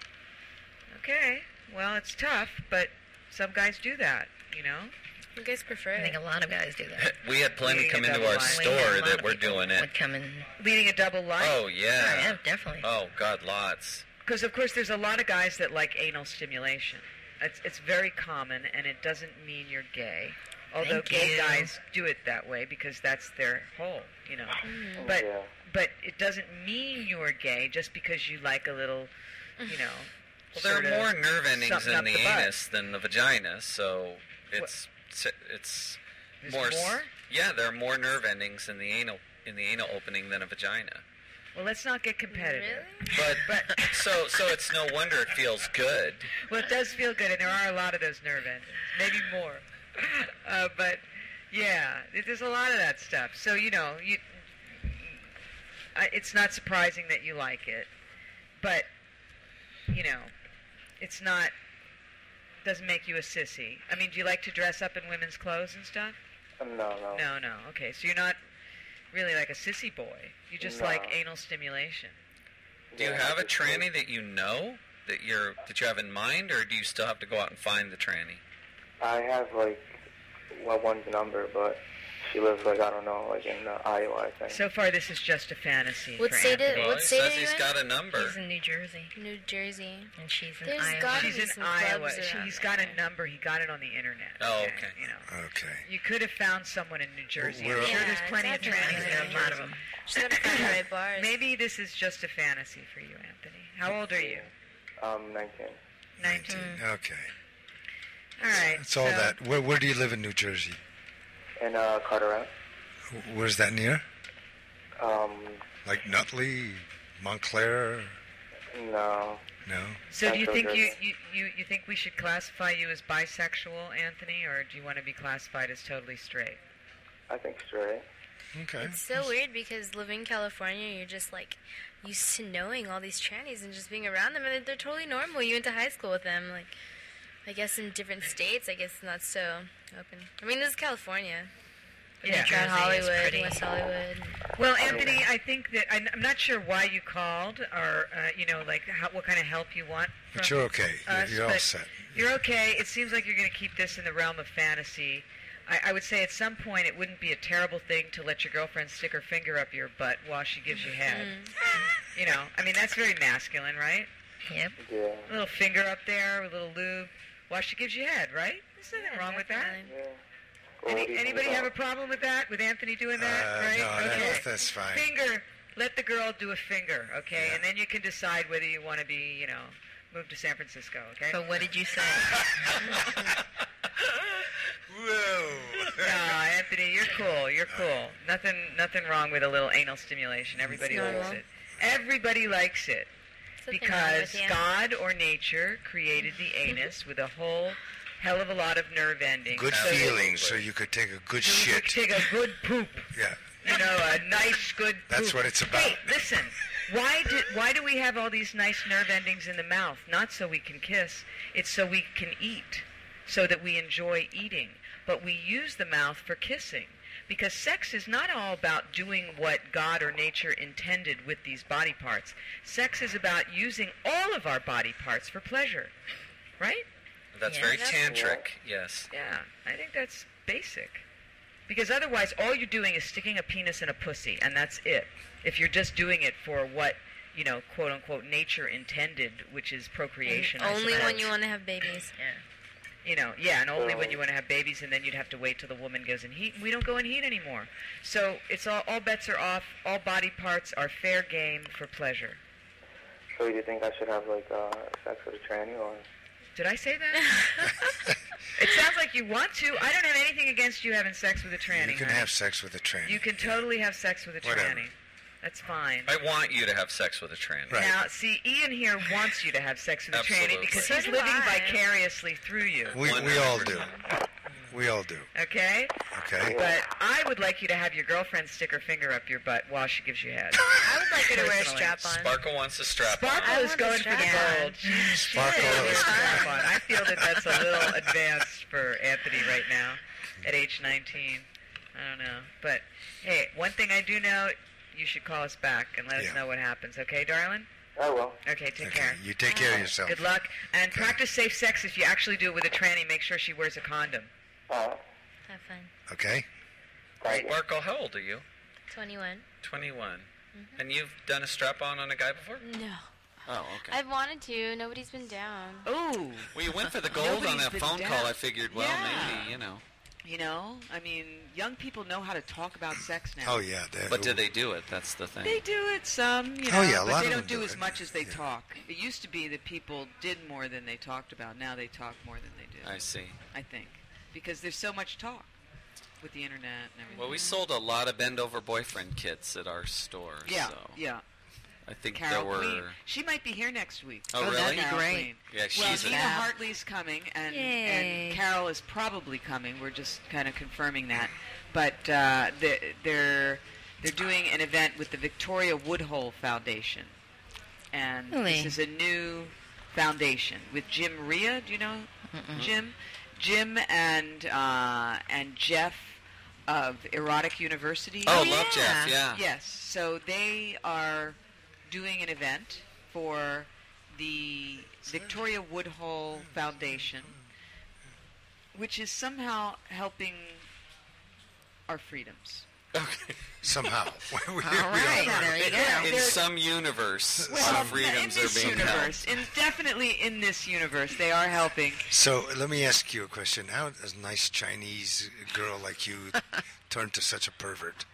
Okay. Well, it's tough, but some guys do that, you know? You guys prefer I think it. a lot of guys do that. We had plenty Leading come a into double our life. We had a store lot that of were people doing it. would come in. Leading a double life? Oh, yeah. Yeah, definitely. Oh, God, lots. Because, of course, there's a lot of guys that like anal stimulation. It's very common, and it doesn't mean you're gay. Although Thank gay you. guys do it that way because that's their whole, you know. But Yeah. but it doesn't mean you're gay just because you like a little, you know. Well, there sort are of more nerve endings something in up the butt. anus than the vagina, so it's There's more. more? Yeah, there are more nerve endings in the anal opening than a vagina. Well, let's not get competitive. Really? But so it's no wonder it feels good. Well, it does feel good, and there are a lot of those nerve endings, maybe more. But yeah, there's a lot of that stuff. So you know, it's not surprising that you like it, but you know, it's not. Doesn't make you a sissy. I mean, do you like to dress up in women's clothes and stuff? No. No. Okay, so you're not really like a sissy boy. You just No. like anal stimulation. Do you Yeah, have a just tranny that you know that you have in mind, or do you still have to go out and find the tranny? I have like one's number, but she lives like, I don't know, like in Iowa, I think. So far, this is just a fantasy What for state Anthony. Well, What he state says are you he's in? got a number. He's in New Jersey, New Jersey. and she's in There's Iowa. gotta She's be in some Iowa. clubs around He's got there. a number. He got it on the internet. Oh, okay. You know, Okay. you could have found someone in New Jersey. Well, I'm sure Yeah, there's plenty of definitely. trannies There are in a New lot of Jersey. them. Just gotta find the right bars. Maybe this is just a fantasy for you, Anthony. How old are you? 19. 19. Okay. All right. It's all so- that. Where do you live in New Jersey? In Carteret. Where's that near? Like, Nutley, Montclair? no. No. So do you Central think Jersey. you think we should classify you as bisexual, Anthony, or do you want to be classified as totally straight? I think straight. Okay. It's so weird because living in California, you're just like used to knowing all these trannies and just being around them, and they're totally normal. You went to high school with them. Like, I guess in different states, I guess not so open. I mean, this is California. Yeah. Got Jersey is Hollywood, pretty. West Hollywood. Well, Anthony, I think that I'm not sure why you called, or you know, like what kind of help you want. But from you're okay. us, You're all but set. You're okay. It seems like you're going to keep this in the realm of fantasy. I would say at some point it wouldn't be a terrible thing to let your girlfriend stick her finger up your butt while she gives you head. You know, I mean, that's very masculine, right? Yep. Yeah. A little finger up there, a little lube, while she gives you head, right? There's nothing wrong with that. Definitely. Yeah. Well, what do you think Anybody have a about- problem with that? With Anthony doing that, right? No, Okay. that's fine. Finger. Let the girl do a finger, okay? Yeah. And then you can decide whether you want to be, you know, move to San Francisco, okay? So what did you say? Whoa. No, Anthony, you're cool. You're cool. Nothing wrong with a little anal stimulation. Everybody It's likes normal. it. Everybody likes it There's nothing wrong because with you. God or nature created the anus with a whole hell of a lot of nerve endings. Good So that- feelings, so you could take a good so you shit. could take a good poop. Yeah. You know, a nice, good poop. That's what it's about. Hey, listen. Why do we have all these nice nerve endings in the mouth? Not so we can kiss. It's so we can eat, so that we enjoy eating. But we use the mouth for kissing Because sex is not all about doing what God or nature intended with these body parts. Sex is about using all of our body parts for pleasure, right? That's Yeah, very that's tantric, yes. Yeah, I think that's basic. Because otherwise, all you're doing is sticking a penis in a pussy, and that's it. If you're just doing it for what, quote unquote, nature intended, which is procreation. I Only when suppose. you want to have babies. And only when you want to have babies, and then you'd have to wait till the woman goes in heat. We don't go in heat anymore. So it's all bets are off. All body parts are fair game for pleasure. So do you think I should have sex with a tranny, or? Did I say that? It sounds like you want to. I don't have anything against you having sex with a tranny. You can honey. have sex with a tranny. You can totally have sex with a Whatever. tranny. That's fine. I want you to have sex with a tranny. Right. Now, see, Ian here wants you to have sex with a tranny Absolutely. because So he's do living I. vicariously through you. We all do. We all do. Okay? Okay? But I would like you to have your girlfriend stick her finger up your butt while she gives you head. I would like her to wear a Personally. strap on. Sparkle wants a strap Sparkle I is want going the for the strap gold. She's Sparkle going is- for the strap on. I feel that that's a little advanced for Anthony right now at age 19. I don't know. But, hey, one thing I do know, you should call us back and let us Yeah. know what happens. Okay, darling? I will. Okay, take Okay. care. You take care of yourself. Good luck. And practice safe sex if you actually do it with a tranny. Make sure she wears a condom. Alright. Have fun. Okay? Thank you. Sparkle, how old are you? 21. 21. And you've done a strap-on on a guy before? No. Oh, okay. I've wanted to. Nobody's been down. Ooh. Well, you went for the gold on Nobody's that been phone down. call. I figured, well, Yeah. maybe, I mean, young people know how to talk about sex now. Oh, yeah. But do they do it? That's the thing. They do it some, Oh, yeah, a but lot they of don't them do do as it. much as they Yeah. talk. It used to be that people did more than they talked about. Now they talk more than they do. I see. I think. Because there's so much talk with the internet and everything. Well, we sold a lot of bend-over boyfriend kits at our store. Yeah, So yeah. I think Carol there Queen. were... She might be here next week. Oh, really? that'd be Carol great. Queen. Yeah, Well, she's Nina a... Hartley's coming, and Yay. Carol is probably coming. We're just kind of confirming that. But they're doing an event with the Victoria Woodhull Foundation, and Really? this is a new foundation with Jim Rhea. Do you know Jim? Jim and Jeff of Erotic University. Oh, Oh, love yeah. Jeff, yeah. Yes, so they are doing an event for the Victoria Woodhull Foundation, which is somehow helping our freedoms. Okay. Somehow. All right, there you go. In some universe, Well, our freedoms in are this being universe, definitely in this universe, they are helping. So let me ask you a question. How does a nice Chinese girl like you turn to such a pervert?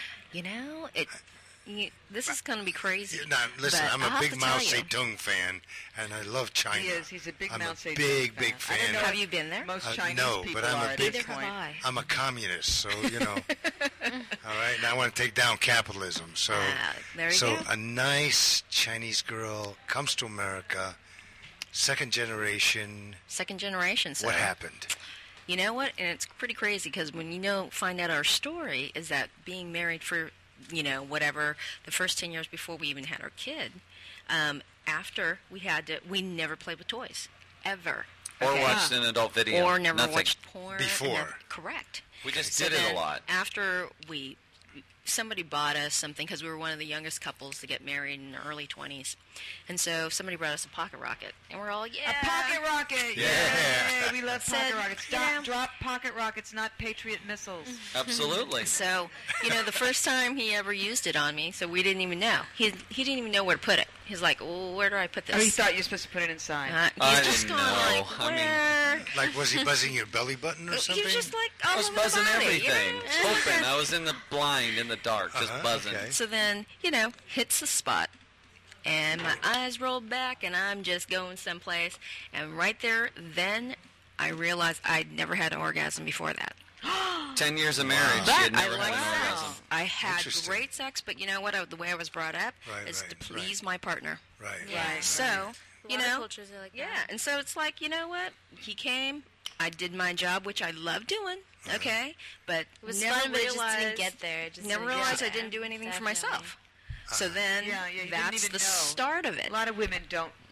This is going to be crazy. Now, listen, but I'm I'll a have big to Mao tell you. Zedong fan, and I love China. He is. He's a big I'm Mao a Zedong big, fan. big I fan. don't know Have if you been there? Most Chinese no, people but I'm a are at big- this Neither have point. I. I'm a communist, so, all right, and I want to take down capitalism. So, there you so go. a nice Chinese girl comes to America, second generation. Second generation. So What happened? You know what? And it's pretty crazy because when find out our story is that being married for, whatever, the first 10 years before we even had our kid, after we never played with toys. Ever. Or Okay? watched an adult video. Or never Nothing. watched porn. Before. Correct. We just So did it a then lot. After somebody bought us something because we were one of the youngest couples to get married in the early 20s. And so somebody brought us a pocket rocket. And we're all, yeah. A pocket rocket! Yeah. Yay! We love Said, pocket rockets. you know- Drop pocket rockets, not Patriot missiles. Absolutely. So, the first time he ever used it on me, so we didn't even know. He didn't even know where to put it. He's like, oh, where do I put this? Oh, you thought you were supposed to put it inside. He's I just didn't going know. like, I mean- where? Like, was he buzzing your belly button or something? He was just like all I was over the buzzing body, everything. you know? Open. I was in the blind, in the dark, just buzzing. okay. So then, hits the spot. And my eyes rolled back, and I'm just going someplace. And right there, then I realized I'd never had an orgasm before that. 10 years of marriage, But she had I never like had an sex. orgasm. I had Interesting. great sex, but you know what? The way I was brought up Right, is right, to please my partner. Right. Right. So, A lot of cultures are like yeah, that. and so it's like, you know what? He came, I did my job, which I love doing, okay? But It was never fun, but it just realized, didn't get there. It just never didn't get realized I there. didn't do anything for Definitely. myself. So then Yeah, you didn't that's even the know. start of it. A lot of women don't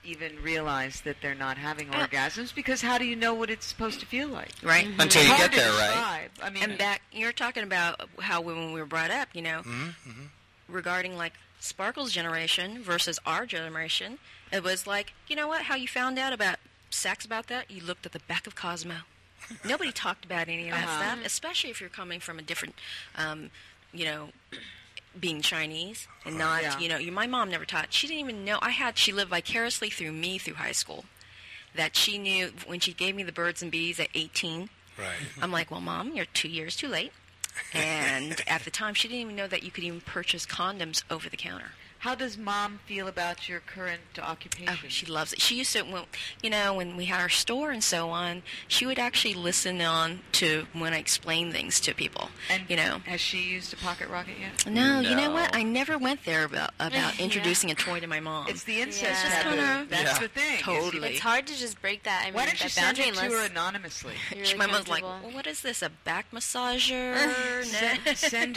even realize that they're not having orgasms, because how do you know what it's supposed to feel like? Right. Until you Hard get to there, right? describe. I mean, And back, you're talking about how when we were brought up, regarding like Sparkle's generation versus our generation, it was like, you know what, how you found out about sex about that? You looked at the back of Cosmo. Nobody talked about any of that stuff, especially if you're coming from a different, being Chinese and not, my mom never taught. She didn't even know. She lived vicariously through me through high school. That she knew when she gave me the birds and bees at 18. Right. I'm like, well, Mom, you're 2 years too late. And at the time, she didn't even know that you could even purchase condoms over the counter. how does Mom feel about your current occupation? Oh, she loves it. She used to, when we had our store and so on, she would actually listen on to when I explain things to people. And you has she used a pocket rocket yet? No, you know what? I never went there about introducing a toy to my mom. It's the incest Yeah. taboo. That's the thing. Totally. It's hard to just break that. I mean, Why don't you that send boundary it to her unless anonymously? you're really My mom's like, comfortable. well, what is this, a back massager? Send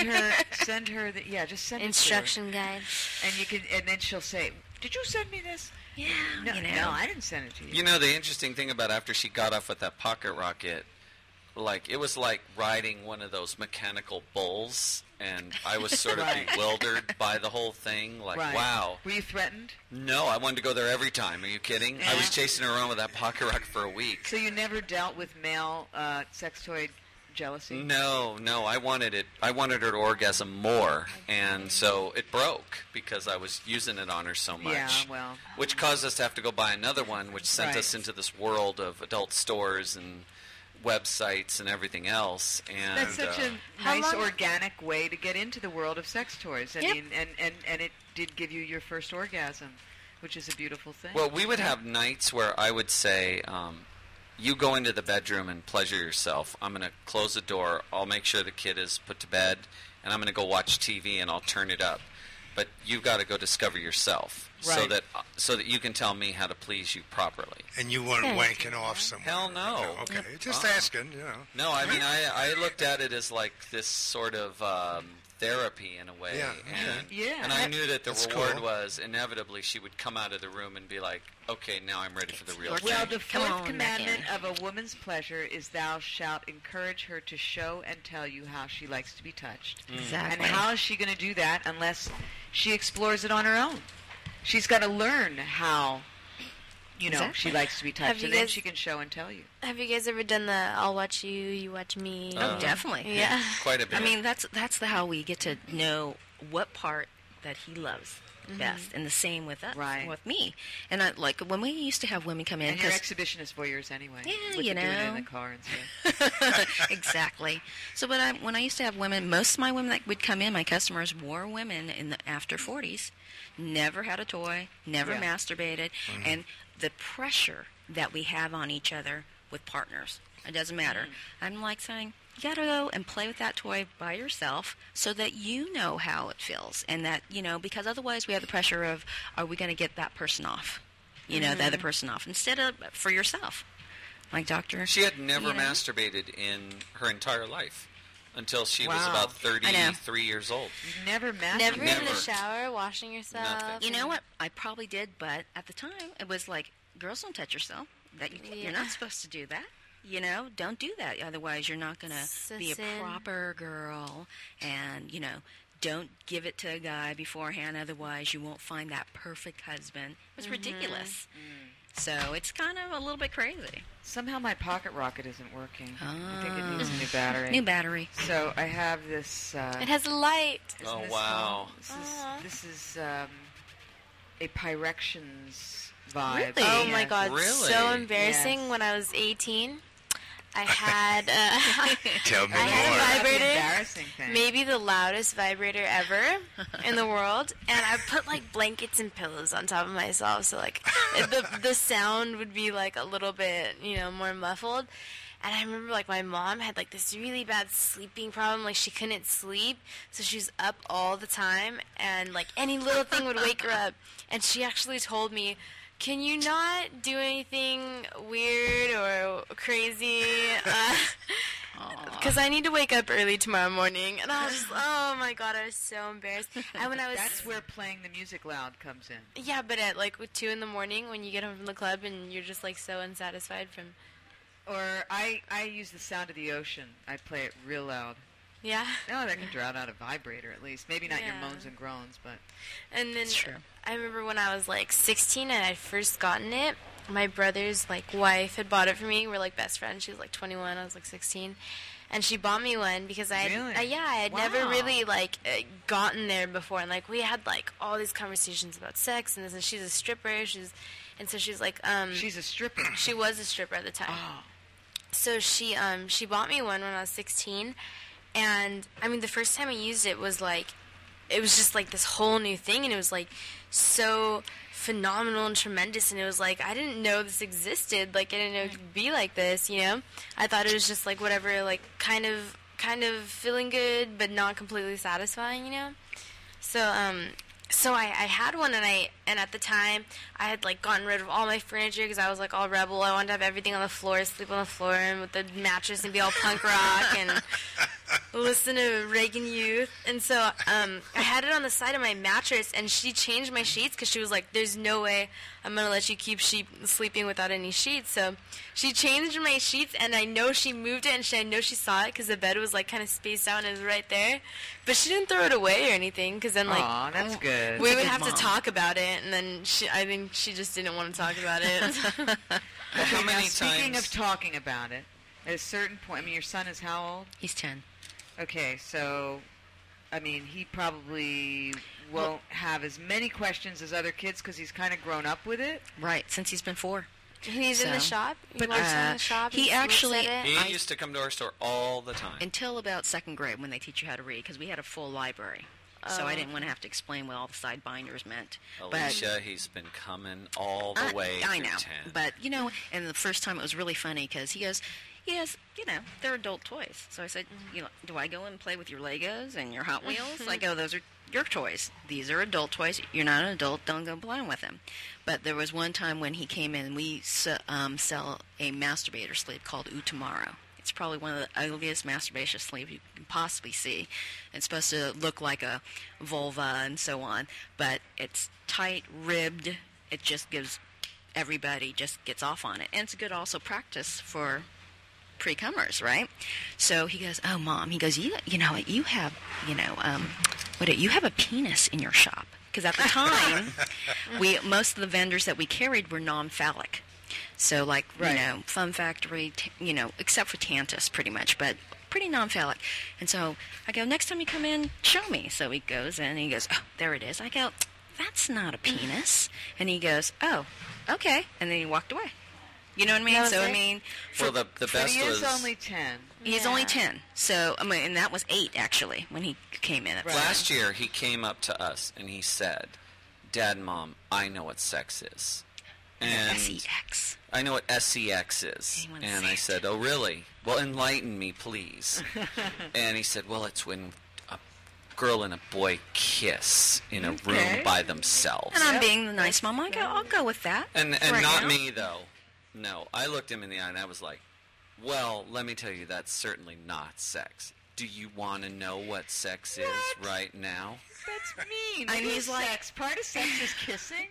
her the, just send Instruction guide. it to her. And you can, and then she'll say, "Did you send me this?" Yeah, No, no, I didn't send it to you. You know, the interesting thing about after she got off with that pocket rocket, like, it was like riding one of those mechanical bulls, and I was sort of Right. bewildered by the whole thing. Like, Right. wow. Were you threatened? No, I wanted to go there every time. Are you kidding? I was Yeah. chasing her around with that pocket rocket for a week. So you never dealt with male sex toy jealousy? No, I wanted it. I wanted her to orgasm more, and so it broke because I was using it on her so much. Yeah, well. Which caused us to have to go buy another one, which sent Right. us into this world of adult stores and websites and everything else. And That's such a How nice, long- organic way to get into the world of sex toys. I Yep. mean, and it did give you your first orgasm, which is a beautiful thing. well, we would have nights where I would say, you go into the bedroom and pleasure yourself. I'm going to close the door. I'll make sure the kid is put to bed, and I'm going to go watch TV and I'll turn it up. But you've got to go discover yourself so Right. that you can tell me how to please you properly. And you weren't wanking off somewhere. Hell no. Okay, just asking, you know. No, I mean, I looked at it as like this sort of therapy in a way. Yeah, And, Yeah. and I knew that the That's reward cool. was inevitably she would come out of the room and be like, okay, now I'm ready for the real thing. Well, the Come fourth on, commandment Becky. of a woman's pleasure is thou shalt encourage her to show and tell you how she likes to be touched. Exactly. And how is she going to do that unless she explores it on her own? She's got to learn how, she Exactly. likes to be Have touched, you and then guys- she can show and tell you. Have you guys ever done the I'll watch you, you watch me? Oh, definitely. Yeah. Quite a bit. I mean, that's how we get to know what part that he loves best, and the same with us, Right. with me. And like when we used to have women come in, And you're 'cause- exhibitionist voyeurs anyway. Yeah, with you doing it in know. the car and stuff. exactly. So, when I used to have women, most of my women that would come in, my customers were women in the after 40s, never had a toy, never Yeah. masturbated, and the pressure that we have on each other with partners, it doesn't matter. I'm like saying, you got to go and play with that toy by yourself so that you know how it feels, and that, because otherwise we have the pressure of, are we going to get that person off? The other person off, instead of for yourself. Like Dr. She had never you know? masturbated in her entire life until she was Wow. about I know. 33 years old. You've never masturbated. Never in the Never. shower, washing yourself. Nothing. You know what? I probably did, but at the time, it was like, girls don't touch yourself. You're not supposed to do that. Don't do that. Otherwise, you're not going to be a Sin. proper girl. And, don't give it to a guy beforehand. Otherwise, you won't find that perfect husband. It's ridiculous. So it's kind of a little bit crazy. Somehow my pocket rocket isn't working. I think it Ah. needs a new battery. New battery. So I have this. It has a light. Isn't Oh, this wow. cool? This is a Pyrexians vibe. Really? Oh my Yes. God, Really? so embarrassing. Yes. When I was 18, I had Tell me I had a more. That's the vibrator. embarrassing thing. maybe the loudest vibrator ever in the world, and I put like blankets and pillows on top of myself, so like the sound would be like a little bit more muffled. And I remember like my mom had like this really bad sleeping problem, like she couldn't sleep, so she was up all the time, and like any little thing would wake her up. And she actually told me, can you not do anything weird or crazy? Because I need to wake up early tomorrow morning, and I was just, oh my god, I was so embarrassed. And when I was, That's where playing the music loud comes in. yeah, but at like 2 in the morning when you get home from the club and you're just like so unsatisfied from, Or I use the sound of the ocean. I play it real loud. yeah. No, that can drown out a vibrator at least. Maybe not your Yeah. moans and groans, but And then It's true. I remember when I was like 16 and I'd first gotten it, my brother's like wife had bought it for me. We're like best friends. She was like 21, I was like 16. And she bought me one because I had, Really? I had never Wow. really like gotten there before, and like we had like all these conversations about sex and this. And she's a stripper. And so she's like, she's a stripper. she was a stripper at the time. Oh, So she bought me one when I was 16, and I mean the first time I used it was like, it was just like this whole new thing, and it was like so phenomenal and tremendous, and it was like I didn't know this existed. Like I didn't know it could be like this, you know. I thought it was just like whatever, like kind of feeling good, but not completely satisfying, you know. So I had one, and at the time I had like gotten rid of all my furniture because I was like all rebel. I wanted to have everything on the floor, sleep on the floor, and with the mattress, and be all punk rock and listen to Reagan Youth. And so I had it on the side of my mattress, and she changed my sheets because she was like, "There's no way I'm gonna let you keep sleeping without any sheets." So she changed my sheets, and I know she moved it, and I know she saw it because the bed was like kind of spaced out and it was right there. But she didn't throw it away or anything because then like, aw, that's good. we would good have mom. to talk about it, and then I think she just didn't want to talk about it. How Now, many speaking times? of talking about it, at a certain point, I mean, your son is how old? He's 10. Okay, so, I mean, he probably won't have as many questions as other kids because he's kind of grown up with it. Right, since he's been 4. He's in the So- shop. but, He works in the shop. he looks actually- at it. He used to come to our store all the time. Until about 2nd grade when they teach you how to read, because we had a full library. So I didn't want to have to explain what all the side binders meant. Alicia, he's been coming all the way I through know. 10. But, you know, and the first time it was really funny because he goes, yes, you know, they're adult toys. So I said, you know, do I go and play with your Legos and your Hot Wheels? I go, those are your toys. These are adult toys. You're not an adult. Don't go playing with them. But there was one time when he came in, we sell a masturbator sleeve called Utamaro. It's probably one of the ugliest masturbation sleeves you can possibly see. It's supposed to look like a vulva and so on, but it's tight, ribbed. It just gives everybody just gets off on it. And it's good also practice for pre-cummers, right? So he goes, "Oh, Mom," he goes, you know, you have, you know, you have a penis in your shop." Because at the time, most of the vendors that we carried were non-phallic. So, like, Right. you know, Fun Factory, you know, except for Tantus, pretty much, but pretty non-phallic. And so I go, "Next time you come in, show me." So he goes in, and he goes, "Oh, there it is." I go, "That's not a penis." And he goes, "Oh, okay." And then he walked away. You know what I mean? That was So, I it? mean, Well, the But best he is was only 10. he's Yeah. only 10. So, I mean, and that was 8, actually, when he came in. Right. last year. He came up to us and he said, "Dad and Mom, I know what sex is." And SEX. I know what SEX is. He wants And I it. said, "Oh, really? Well, enlighten me, please." And he said, "Well, it's when a girl and a boy kiss in a room Okay. by themselves." And I'm being the nice mom. I go, I'll go with that. And right not now. me, though. No, I looked him in the eye and I was like, "Well, let me tell you, that's certainly not sex. Do you want to know what sex is right now?" That's mean. And What he's is like- sex? Part of sex is kissing?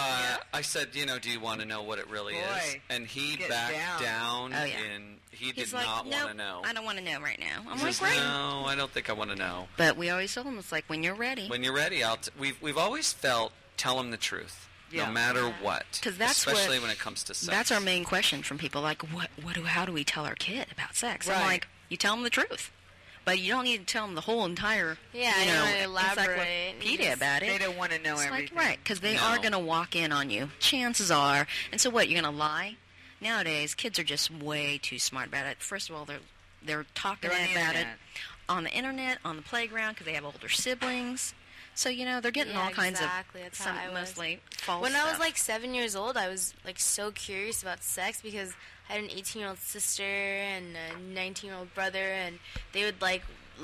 I said, "Do you want to know what it really is?" Boy, And he get backed down. down, Oh, yeah. and he He's did like, not "Nope, want to know. I don't want to know right now." I'm He like, says, "Great." "No, I don't think I want to know." But we always told him, it's like, when you're ready. When you're ready, we've always felt, tell him the truth, Yeah. no matter what. 'Cause that's especially what- when it comes to sex. That's our main question from people, like, how do we tell our kid about sex? I'm Right. like, you tell them the truth. But you don't need to tell them the whole entire, Yeah, you you know, don't elaborate. encyclopedia about it. They don't want to know It's everything. like, right, because they No. are going to walk in on you. Chances are. And so what, you're going to lie? Nowadays, kids are just way too smart about it. First of all, they're talking They're on the about it internet. on the internet, on the playground, because they have older siblings. So, you know, they're getting Yeah, all kinds exactly. That's of how I was. mostly false When I was stuff. like 7 years old, I was like so curious about sex because I had an 18-year-old sister and a 19-year-old brother, and they would like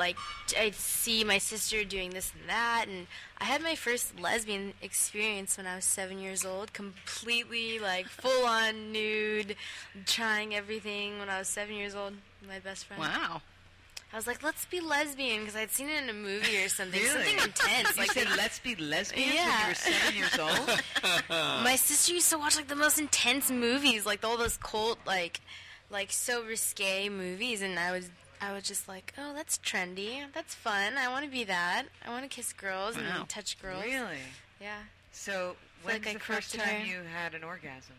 I'd see my sister doing this and that, and I had my first lesbian experience when I was 7 years old, completely like full on nude, trying everything when I was 7 years old with my best friend. Wow. I was like, let's be lesbian, because I'd seen it in a movie or something. Really? Something intense. You Like, said, let's be lesbians when Yeah. you were 7 years old? my sister used to watch, like, the most intense movies, like, all those cult, like so risque movies, and I was just like, oh, that's trendy. That's fun. I want to be that. I want to kiss girls Wow. and touch girls. Really? Yeah. So, feel when's like I the first corrupted time her. you had an orgasm?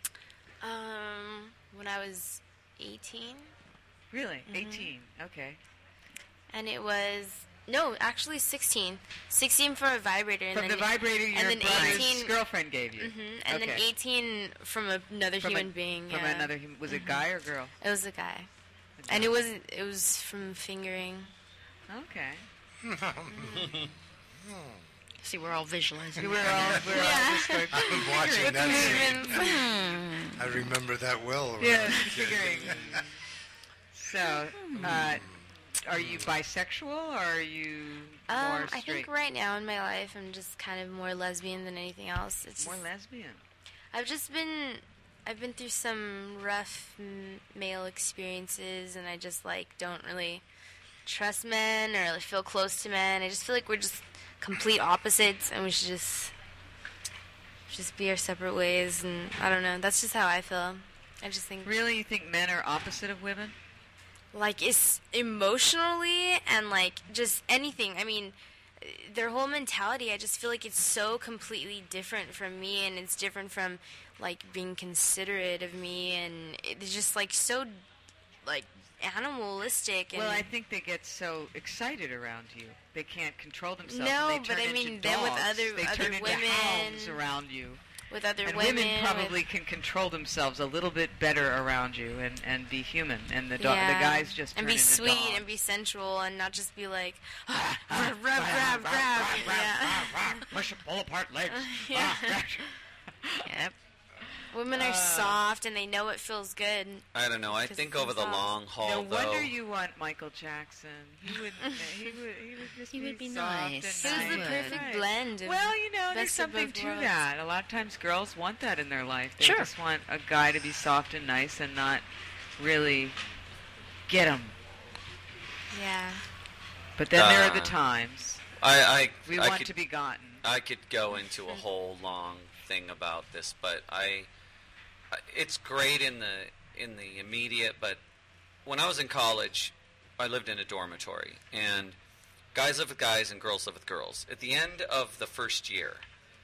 When I was 18, Really? Mm-hmm. 18. Okay. and it was, no, actually 16. 16 for a vibrator. And From then the vibrator your and then brother's 18 girlfriend gave you. And Okay. then 18 from another From human being. From yeah. another human. Was it guy or girl? It was a guy. A And guy. it was from fingering. Okay. See, we're all visualizing. We're all just going, I'm watching that scene. Movements. I remember that well. yeah, figuring. So, are you bisexual or are you more I straight? think right now in my life I'm just kind of more lesbian than anything else. It's More just, lesbian. I've been through some rough male experiences, and I just like don't really trust men or like, feel close to men. I just feel like we're just complete opposites, and we should just be our separate ways. And I don't know. That's just how I feel. I just think Really, you think men are opposite of women? like it's emotionally and like just anything. I mean, their whole mentality, I just feel like it's so completely different from me, and it's different from like being considerate of me, and it's just like so like animalistic. And Well, I think they get so excited around you. They can't control themselves. No, and they but turn I mean, into them with dogs. other- they other turn into women. hounds around you. with other And women, women probably with, can control themselves a little bit better around you and be human. And the yeah, guys just and turn be into sweet dogs. and be sensual and not just be like rub, rub, rub. Yeah. Push, pull apart legs. Yeah. Yep. Women are soft and they know it feels good. I don't know. I 'Cause think it's over the soft. long haul, No though. wonder you want Michael Jackson. He would just He would be soft nice. and It was the Nice. perfect Right. blend. Of Well, you know, there's best of something both to worlds. that. A lot of times girls want that in their life. They Sure. just want a guy to be soft and nice and not really get him. Yeah. But then there are the Uh, times we I want could, to be gotten. I could go into a whole long thing about this, but it's great in the immediate. But when I was in college, I lived in a dormitory, and guys live with guys and girls live with girls. At the end of the first year,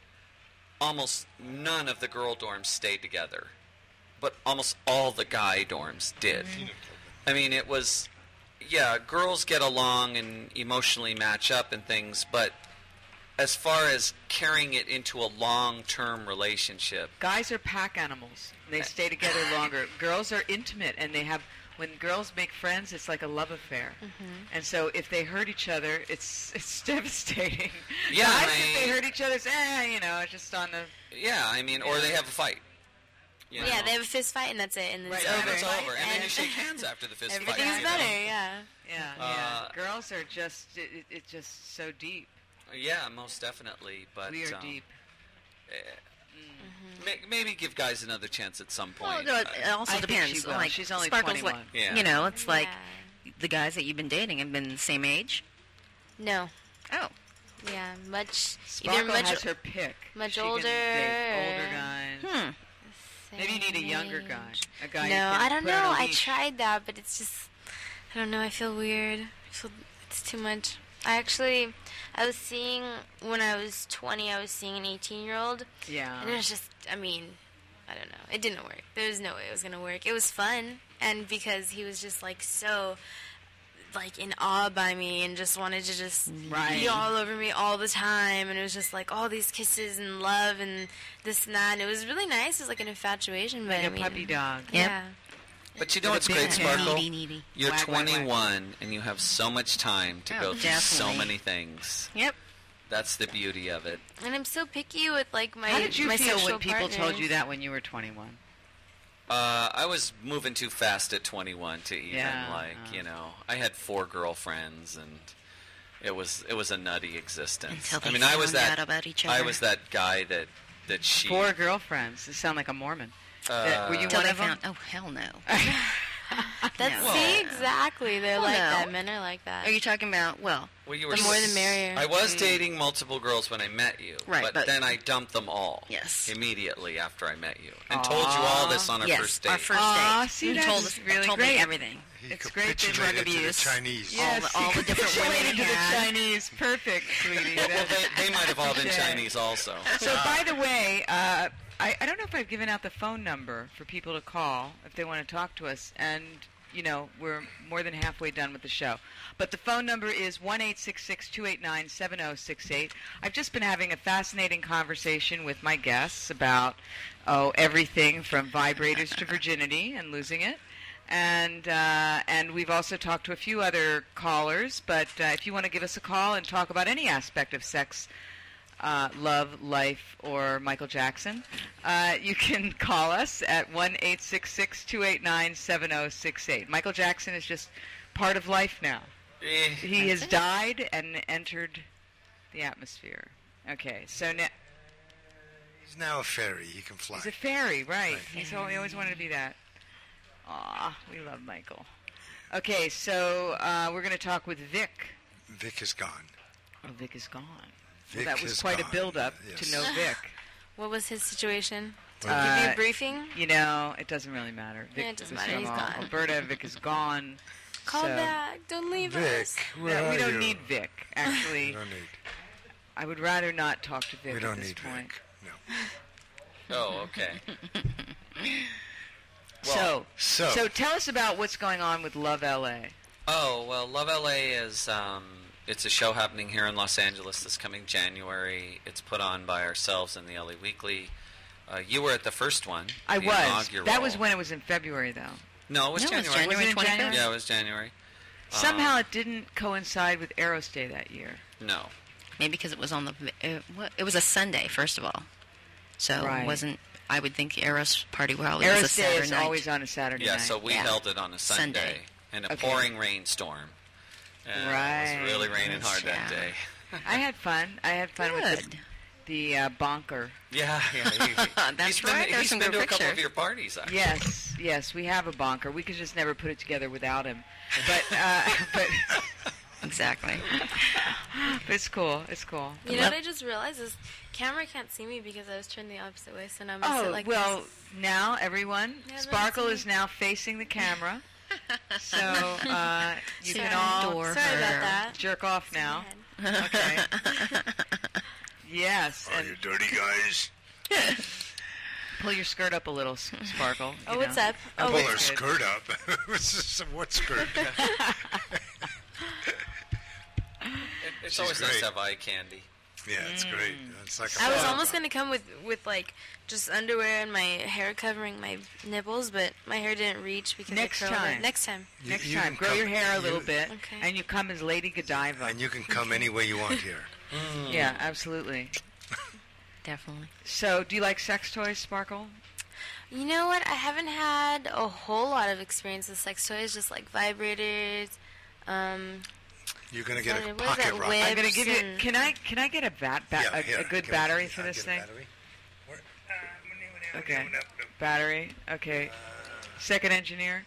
almost none of the girl dorms stayed together, but almost all the guy dorms did. I mean, it was, yeah, girls get along and emotionally match up and things, but as far as carrying it into a long-term relationship, Guys are pack animals. They stay together longer. Girls are intimate, and they have. When girls make friends, it's like a love affair. And so if they hurt each other, it's devastating. Yeah, Guys, if they hurt each other, it's it's just on the. yeah, I mean, or they have a fight. You Yeah, know? they have a fist fight and that's it, and then Right, it's and over. And it's over, and then you shake hands after the fist fight. Everything's you know? better, yeah. Yeah. Girls are just. It's just so deep. Yeah, most definitely. But We are deep. Maybe give guys another chance at some Well, point. no, it also I think depends. she will. Like She's only Sparkle's 21. like, Yeah. you know, it's like Yeah. the guys that you've been dating have been the same age. No. Oh, Yeah, much Sparkle either much has her pick. much She older Can date older or- guys. Maybe you need a same younger guy. age. A guy. No, you can I don't put on know. a I leash. tried that, but it's just I don't know. I feel weird. I feel it's too much. I was seeing when I was 20. I was seeing an 18-year-old, Yeah. and it was just. I mean, I don't know. It didn't work. There was no way it was gonna work. It was fun, and because he was just like so. Like in awe by me and just wanted to just Right. be all over me all the time, and it was just like all these kisses and love and this and that, and it was really nice. It was like an infatuation, but Like I a mean, puppy dog. yeah. But you know With what's a great, big Sparkle? needy, needy. You're Wag, wag, wag. 21, and you have so much time to Oh, go through so definitely. many things. Yep. That's the beauty of it. And I'm so picky with like my How did you my feel sexual when people told you partners. that when you were 21? I was moving too fast at 21 to even Yeah, you know. I had 4 girlfriends, and it was a nutty existence. Until they I mean, I was found that out about each I other. was that guy that she 4 girlfriends. You sound like a Mormon. Were you Until one they of them? found. Oh hell no. That's No. see exactly. They're Well, like no. that. Men are like that. Are you talking about, well, Well, you were The more the merrier. I was dating multiple girls when I met you, Right, but but- then I dumped them all. Yes. Immediately after I met you, and told you all this on our yes, first date. our first Aw, date. see, You that's told us really told great. me everything. He It's great that drug capitulated to the abuse. Chinese. Yes, all the different women capitulated he to the had. Chinese. Perfect, sweetie. Well, they might have all been Yeah. Chinese also. So, by the way, I don't know if I've given out the phone number for people to call if they want to talk to us. And, you know, we're more than halfway done with the show. But the phone number is 1-866-289-7068. I've just been having a fascinating conversation with my guests about, everything from vibrators to virginity and losing it. And we've also talked to a few other callers. But if you want to give us a call and talk about any aspect of sex, love, life, or Michael Jackson, you can call us at 1-866-289-7068. Michael Jackson is just part of life now. He has died and entered the atmosphere. Okay, so now He's now a fairy. He can fly. he's a fairy, right? He always wanted to be that. Aw, we love Michael. Okay, so we're going to talk with Vic. Vic is gone. Oh, Vic is gone. Vic Well, that was is quite gone. a build-up Yes. to know Vic. What was his situation? Did Well, he give you Uh, a briefing? You know, it doesn't really matter. Vic Yeah, it doesn't was matter. from He's gone. Alberta. Vic is gone. Call so- back. Don't leave Vic, us. where No, are we don't you? need Vic. We Actually, don't need. I would rather not talk to Vic We at don't this need point. Vic. No. Oh, okay. So tell us about what's going on with Love LA. Oh, well, Love LA is, it's a show happening here in Los Angeles this coming January. It's put on by ourselves and the LA Weekly. You were at the first one. I the was. inaugural. That was when it was in February, though. No, it was No, it was January. January Was it in 25th. January? Yeah, it was January. Somehow it didn't coincide with Eros Day that year. No. Maybe because it was on the it was a Sunday, first of all. So Right. it wasn't, I would think Eros party probably Eros was a Day Saturday is night. always on a Saturday Yeah, night. so we Yeah. held it on a Sunday, Sunday. in a Okay. pouring rainstorm. And Right. It was really raining hard that Yeah. day. I had fun. I had fun with Good. the bonker. Yeah. That's He's been, right, there's He's some been good to a couple of pictures. your parties, actually. Yes, we have a bonker. We could just never put it together without him. But Exactly. but it's cool. It's cool. You know what I just realized is camera can't see me because I was turned the opposite way, so now I'm gonna sit Oh, like well, this. now everyone, Yeah, Sparkle that's is now facing the camera. So you So can you all adore Sorry her. about that. jerk off now. Go Okay. Yes, Are and you dirty guys? pull your skirt up a little, Sparkle. Oh, you what's know. up? Oh, Oh, Pull that's her good. skirt up. What skirt? It's She's always nice great. to have eye candy. Yeah, it's great. It's like a I was frog. almost gonna come with like just underwear and my hair covering my nipples, but my hair didn't reach because Next I curled time. it. Next time. You- Next you time, can grow come- your hair a little you- bit, Okay. and you come as Lady Godiva. And you can come any way you want here. Yeah, absolutely. Definitely. So, do you like sex toys, Sparkle? You know what? I haven't had a whole lot of experience with sex toys, just like vibrators. You're gonna get a What is pocket that, rocket. whip? I'm gonna give you. and- Can I get a Yeah, here, a good give me- battery for I'll this get a thing? battery. Okay. Battery. Okay. Second engineer.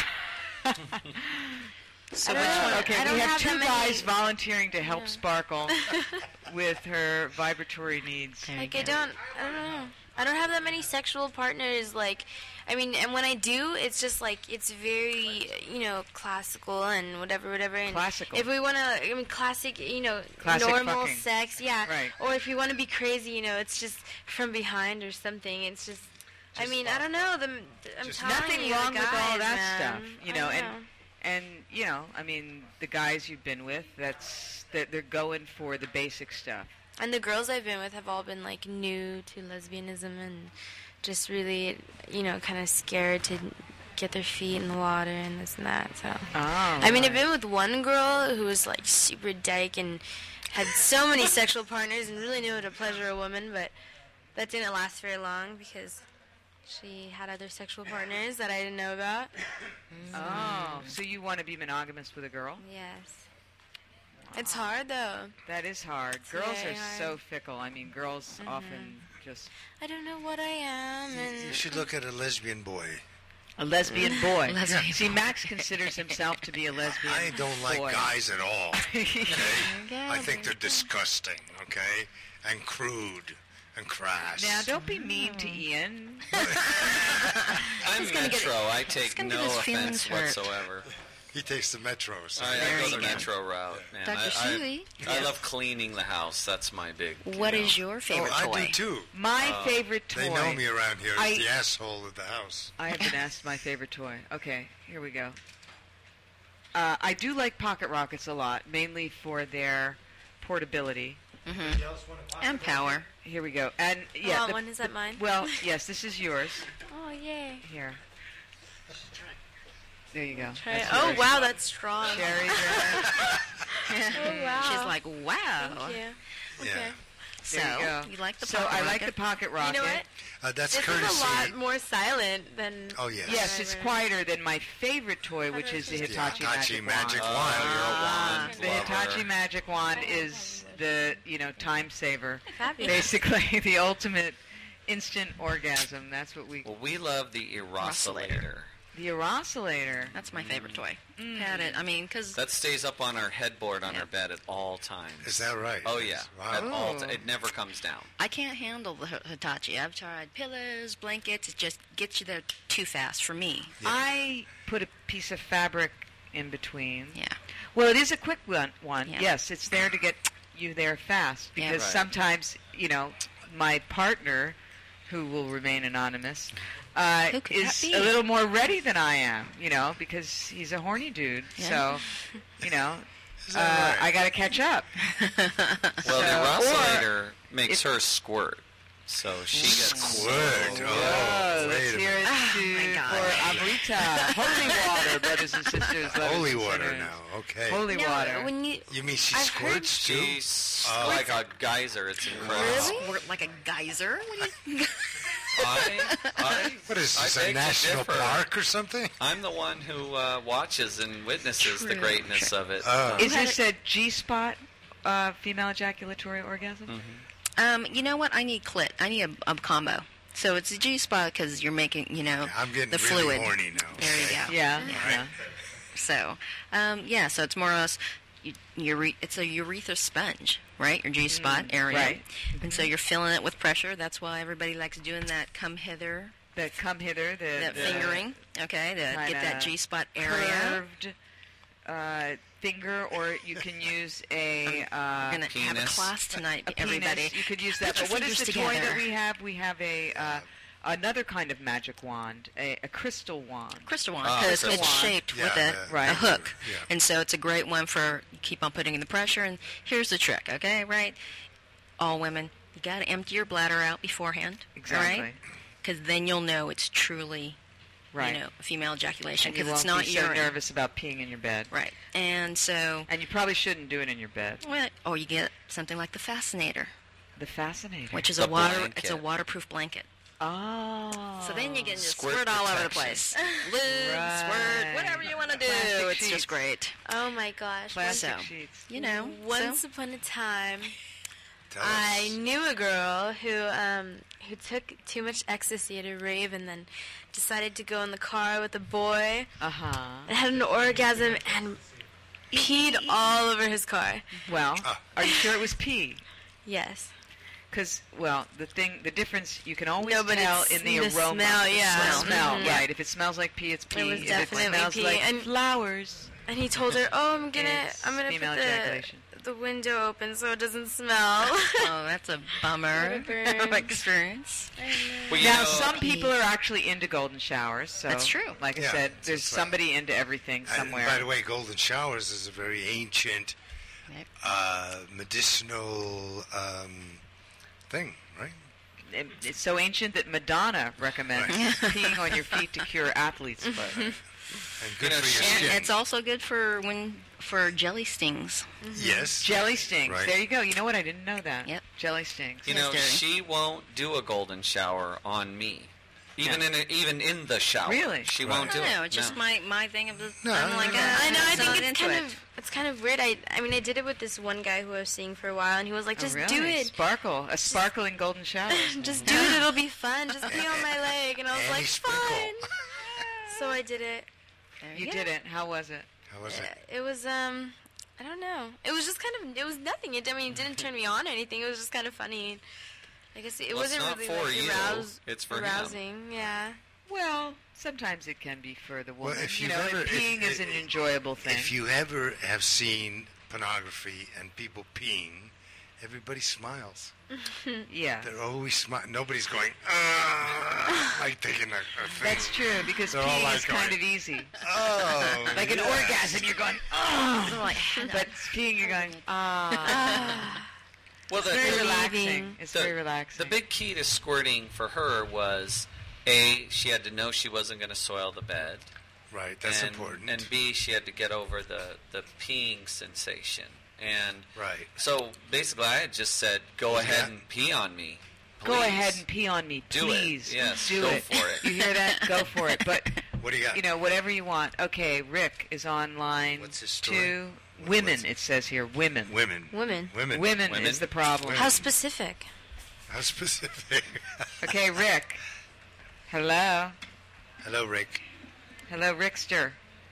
So I which don't one? know. Okay, I don't we have have two that guys many- volunteering to help Sparkle with her vibratory needs. There you Like go. I don't know. I don't have that many sexual partners. Like, I mean, and when I do, it's just like it's very, classical and whatever. And Classical. If we want to, I mean, classic, Classic normal fucking. sex, yeah. Right. Or if you want to be crazy, it's just from behind or something. It's just. I mean, I don't know. I'm Just telling Nothing you, wrong the with all guys, that man. stuff, I don't know. I mean, the guys you've been with, they're going for the basic stuff. And the girls I've been with have all been like new to lesbianism and just really, kind of scared to get their feet in the water and this and that. So, I mean, I've been with one girl who was like super dyke and had so many sexual partners and really knew how to pleasure a woman, but that didn't last very long because she had other sexual partners that I didn't know about. Oh, so you want to be monogamous with a girl? Yes. It's hard though. That is hard. It's Girls very are hard. so fickle. I mean, girls often just. I don't know what I am, You and should look at a lesbian boy. A lesbian boy. Lesbian See, Max considers himself to be a lesbian I don't like boy. guys at all. Okay? Yeah, I think they're disgusting. Okay, and crude and crass. Now, don't be mean to Ian. I'm He's gonna get Metro. I he's take gonna no get his offense feelings hurt. whatsoever. He takes the metro. So I There go you the go. Metro route, man. Dr. I Susie? love cleaning the house. That's my big. What is your favorite I toy? do too. My favorite toy. They know me around here as I- the asshole of the house. I have been asked my favorite toy. Okay, here we go. I do like pocket rockets a lot, mainly for their portability. And power. Here we go. And yeah, want one? Is that mine? Well, yes, this is yours. Oh, yay. Here. There you go. Try it. That's Oh, yours. wow, that's strong. Cherry red. Oh, wow. She's like, wow. Thank you. Yeah. Okay. So, There you go. you like the So pocket I like rocket? the pocket rocket. You know what? That's This courtesy. is a lot more silent than... Oh yes. Yes, it's quieter than my favorite toy, which is the The Hitachi, Hitachi Magic Magic Wand. Wand. You're a wand The lover. Hitachi Magic Wand is the, time saver. Fabulous. Basically, the ultimate instant orgasm. That's what we... Well, we love the Eroscillator. The Eroscillator. That's my favorite toy. Had it. I mean, because That stays up on our headboard on Yeah. our bed at all times. Is that right? Oh yeah. Wow. At all Ooh. it never comes down. I can't handle the Hitachi. I've tried pillows, blankets. It just gets you there too fast for me. I put a piece of fabric in between. Yeah. Well, it is a quick one. Yeah. Yes, it's there to get you there fast. Yeah. Because Right. sometimes, my partner, who will remain anonymous, Who could is that be? a little more ready than I am, because he's a horny dude. Yeah. So, Is that right? I got to catch up. Well, the So- Eroscillator makes her squirt. So she gets Squirt. Oh, Oh, let's wait a hear minute. it my God. for Amrita. Holy water, brothers and sisters. brothers Holy and water sisters. now. Okay. Holy No, water. when you... You mean she I've heard- squirts too? She's like a geyser. It's incredible. Squirt like a geyser? What do you... What is I this, a beg to national differ. park or something? I'm the one who watches and witnesses the True. greatness of it. Is this a G-spot female ejaculatory orgasm? You know what? I need clit. I need a combo. So it's a G-spot because you're making, I'm getting the really fluid. horny now. There you go. Yeah. Right. So, so it's more or less, it's a urethra sponge, right? Your G-spot area. right. And so you're filling it with pressure. That's why everybody likes doing that come hither, That come hither, that the fingering, okay? To get kinda that G-spot area. curved finger, or you can use a We're going to have a penis. class tonight, a everybody. penis. You could use that. Put your But what is the fingers toy together. that we have? We have another kind of magic wand, a crystal wand. Crystal wand, Ah, because crystal it's wand. shaped Yeah, with right. a hook. Yeah. And so it's a great one for keep on putting in the pressure. And here's the trick, okay, right? All women, you got to empty your bladder out beforehand. Exactly. Right? Because then you'll know it's truly, Right. a female ejaculation. And you Because won't it's be not so urine. nervous about peeing in your bed. Right. And so, And you probably shouldn't do it in your bed. or you get something like the Fascinator, The Fascinator. which is The it's a blanket. waterproof blanket. Oh. So then you can just Squirt squirt all over the protection. place. Lube, Right. squirt, whatever you want to do. Plastic It's sheets. just great. Oh, my gosh. Plastic So, sheets. Once so- upon a time, Tell us. I knew a girl who took too much ecstasy at a rave and then decided to go in the car with a boy Uh-huh. and had an orgasm and peed all over his car. Well, are you sure it was pee? Yes. Because, the difference, you can always No, but tell it's in the the aroma. smell, yeah. The smell, Mhm. right. If it smells like pee, it's pee. was if definitely it smells pee, like and- flowers. And he told her, "Oh, I'm It's gonna female put ejaculation. the window open so it doesn't smell." Oh, that's a bummer What a burn. experience. Well, you Now, know, some people are actually into golden showers. So, That's true. Like I Yeah, said, that's there's right. somebody into everything And somewhere. by the way, golden showers is a very ancient Yep. medicinal thing, right? It's so ancient that Madonna recommends peeing on your feet to cure athlete's foot. And good know, for your And skin. it's also good for jelly stings. Yes. Jelly stings. Right. There you go. You know what? I didn't know that. Yep. Jelly stings. you know, Jerry. she won't do a golden shower on me. Even in the shower. Really? She Right. won't do I don't know. it. It's just No. my thing of the. No, I'm no, like, no. I know. I I'm not think it's into it. it's kind of weird. I mean, I did it with this one guy who I was seeing for a while, and he was like, Oh, "Just really? do it. Sparkle. A sparkling golden shower. Just do it. It'll be fun. Just pee on my leg." And I was Any like, sprinkle. "Fine." So I did it. There You go. didn't. How was it? How was it? It was I don't know. It was just kind of. It was nothing. It didn't turn me on or anything. It was just kind of funny. I guess it Well, it's wasn't not really for like you. It's for him. arousing. Yeah. Well, sometimes it can be for the woman. Well, if you you've know, ever- and peeing if- is an enjoyable thing. If you ever have seen pornography and people peeing, everybody smiles. yeah. They're always smiling. Nobody's going, like taking a thing. That's true, because They're all peeing like is kind going, of easy. Oh, Like an yes. orgasm, you're going, oh! But peeing, you're going, ah. Well, It's very Relieving. relaxing. It's the- very relaxing. The big key to squirting for her was, she had to know she wasn't going to soil the bed. Right, that's and, important. And B, she had to get over the peeing sensation. And Right. so basically I had just said, go ahead Yeah. and pee on me. Go please." ahead and pee on me, Do it. please. Yes, do go it. for it. You hear that? Go for it. But, What do you got? you know, whatever you want. Okay, Rick is on line What's his story? 2. Women, What's- it says here. Women. Women. Women. Women. Women Women? is the problem. Women. How specific? How specific? Okay, Rick. Hello. Hello, Rick. Hello, Rickster.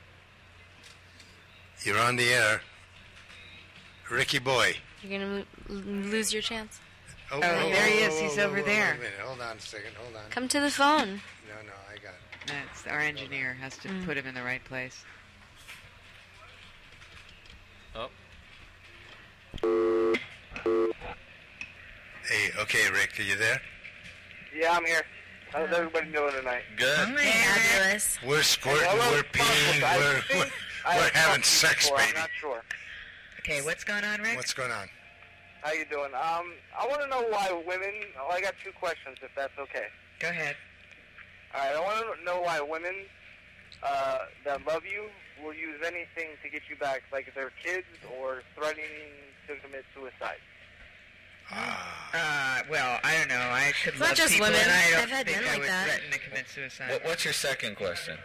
You're on the air. Ricky boy. You're gonna lose your chance. Oh, there he is. He's over there. Wait a minute. Hold on a second. Hold on. Come to the phone. No, I got it. That's our engineer has to put him in the right place. Oh, Hey, okay, Rick, are you there? Yeah, I'm here. How's everybody doing tonight? good. Fabulous. We're squirting, Hello, we're peeing, I we're think I we're have having talked sex, before, I'm baby. not sure. Okay, what's going on, Rick? What's going on? How you doing? I want to know why women. Oh, I got 2 questions, if that's okay. Go ahead. All right, I want to know why women that love you will use anything to get you back, like their kids or threatening to commit suicide. Well, I don't know. I could It's love not just people, women. and I don't I've had think men I like would that. threaten to commit suicide. What's your second question?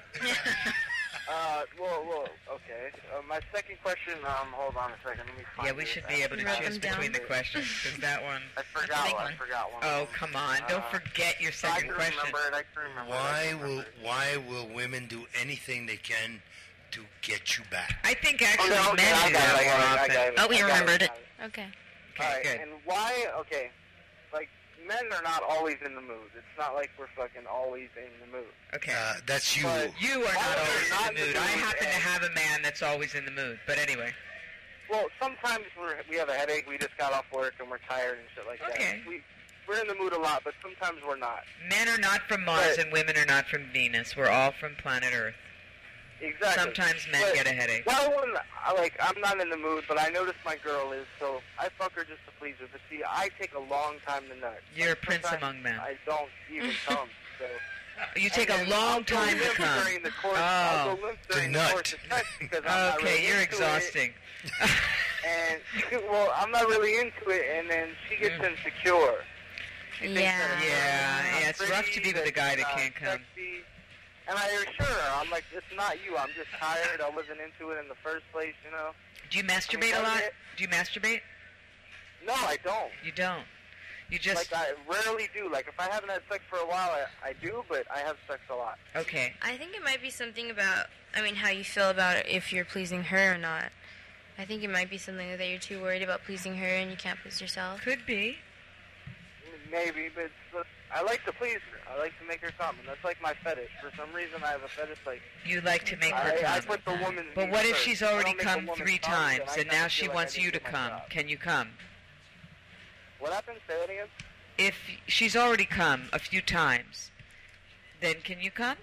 Well, okay. My second question. Hold on a second. Let me find Yeah, we it. should be able to Write choose them down. between the questions, because that one... I forgot That's a big one. one. I forgot one. Oh, come on. Don't forget your I second can question. remember it. I can remember it. Why will women do anything they can to get you back? I think actually Okay, men I do got that it, more I often. got it. Oh, we I got remembered it. Okay. Okay, Alright, good. and why? Okay, like men are not always in the mood. It's not like we're fucking always in the mood. Okay. That's you. But- You are Why not are they always not in the mood. I happen to have a man that's always in the mood. But anyway. Well, sometimes we have a headache. We just got off work and we're tired and shit like Okay. that. We're in the mood a lot, but sometimes we're not. Men are not from Mars But- and women are not from Venus. We're all from planet Earth. Exactly. Sometimes men But get a headache. Why wouldn't I'm not in the mood, but I notice my girl is, so I fuck her just to please her. But see, I take a long time to nut. You're a prince Sometimes among men. I don't even come. So. You take a And then long I'll go time to limp come. During the course, Oh. I'll go limp during the nut. course of sex because I'm not Okay, really you're into exhausting. It. And well, I'm not really into it, and then she gets insecure. She thinks Yeah. that I'm Yeah, it's rough to be with a guy that I'm can't come. sexy. And I assure her, I'm like, it's not you. I'm just tired. I wasn't into it in the first place, you know. Do you masturbate a lot? Do you masturbate? No, I don't. You don't. You just... Like I rarely do. Like if I haven't had sex for a while, I do, but I have sex a lot. Okay. I think it might be something about, how you feel about it, if you're pleasing her or not. I think it might be something that you're too worried about pleasing her and you can't please yourself. Could be. Maybe, but I like to please her. I like to make her come, and that's like my fetish. For some reason, I have a fetish like You like to make her I come. put the woman's But needs what if first. she's If I already don't make a come woman 3 come, times, then I and kinda now she feel like wants I you to didn't do my come? job. Can you come? What happened? Say that again. If she's already come a few times, then can you come?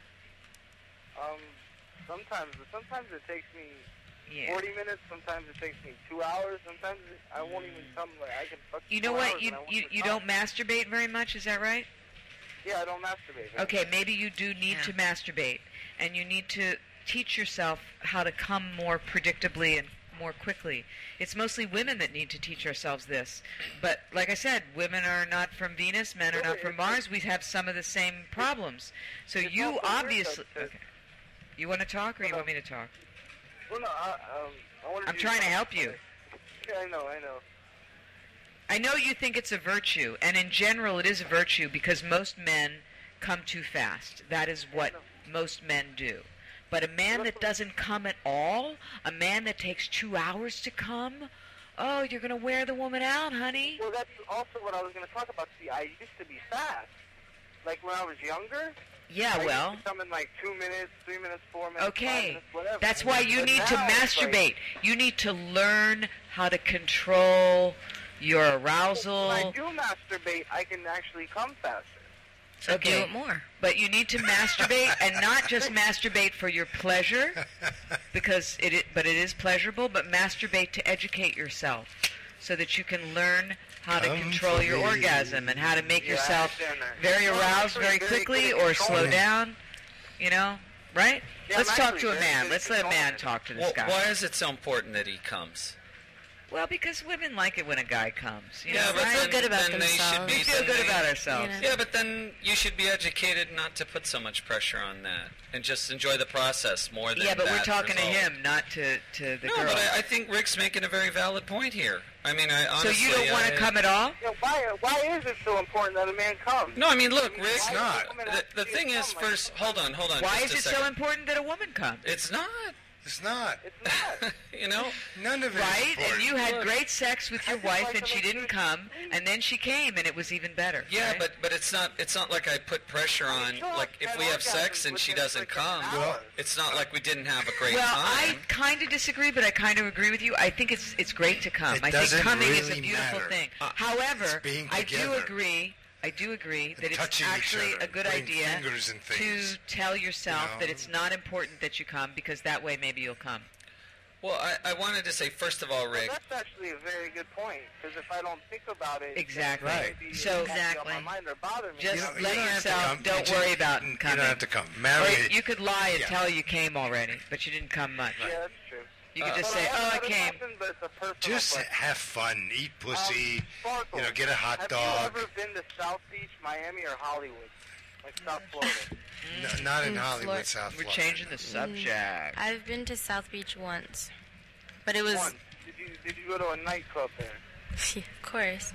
Sometimes it takes me Yeah. 40 minutes. Sometimes it takes me 2 hours. Sometimes I won't even come. Like I can fuck You 2 know hours what? You and I won't you, even you come. don't masturbate very much, is that right? Yeah, I don't masturbate. Okay, maybe you do need Yeah. to masturbate, and you need to teach yourself how to come more predictably and more quickly. It's mostly women that need to teach ourselves this. But like I said, women are not from Venus, men are not from Mars. We have some of the same problems. So it's you not from obviously... Earth, Okay. You want to talk, or you want me to talk? Well, no, I wanted I'm to trying to help you. Yeah, I know. I know you think it's a virtue, and in general it is a virtue because most men come too fast. That is what most men do. But a man that doesn't come at all, a man that takes 2 hours to come, oh, you're going to wear the woman out, honey. Well, that's also what I was going to talk about. See, I used to be fast. Like when I was younger. Yeah, well. I used to come in like 2 minutes, 3 minutes, 4 minutes, 5 Okay, minutes, whatever. that's why you But need to now it's masturbate. like- You need to learn how to control your arousal. When I do masturbate, I can actually come faster. So Okay. do it more. But you need to masturbate, and not just masturbate for your pleasure, because it is pleasurable, but masturbate to educate yourself, so that you can learn how to Come control for your me. orgasm and how to make Yeah, I yourself understand that. very Well, I'm aroused actually very very quickly good at or slow controlling it. down, you know, right? Yeah, Let's I'm talk actually to a very man. good Let's at let a man controlling it. talk to this Well, guy. why is it so important that he comes? Well, because women like it when a guy comes. You Yeah, know, but right? then- good about then they should themselves. be- we feel then good they- about ourselves. You know. Yeah, but then you should be educated not to put so much pressure on that and just enjoy the process more than Yeah, but we're that talking result. to him, not to the No, girl. but I think Rick's making a very valid point here. I mean, I So honestly... you don't want to come at all? Yeah, why is it so important that a man comes? No, I mean, look, Rick, Why not. does a woman the have to thing is, come? Like, first, hold on, Why just is a it so second. important that a woman comes? It's not, It's not. It's not. you know? None of it is Right? And important. you had great sex with your just wife like and to she make didn't sure come, and then she came and it was even better. Yeah, right? but it's not like I put pressure on, sure, like, if that we have orgasm sex and she within doesn't freaking come, hours. it's not like we didn't have a great Well, time. I kind of disagree, but I kind of agree with you. I think it's great to come. It I think doesn't coming is a really beautiful matter. thing. Uh, However, it's being I do together. agree. I do agree that it's touching each actually other, a good putting idea fingers in to things, tell yourself you know? that it's not important that you come because that way maybe you'll come. Well, I wanted to say, first of all, Rick, That's actually a very good point, because if I don't think about it, Exactly. Right. maybe So- it won't be Exactly. on my mind or bother me. Just You let don't have to yourself, come. don't You worry just- about You coming. don't have to come. Or Marry you could lie and Yeah. tell you came already, but you didn't come much. Yeah, that's true. You could just But say, I "Oh, I haven't had it came." happen, but it's a personal Just question. have fun. Eat pussy. Sparkle, You know, get a hot have dog. you ever been to South Beach, Miami, or Hollywood? Like South Florida? No, not in Mm, Hollywood, Flor- South We're Florida. changing the subject. I've been to South Beach once, but it was, One. Did you go to a nightclub there? of course.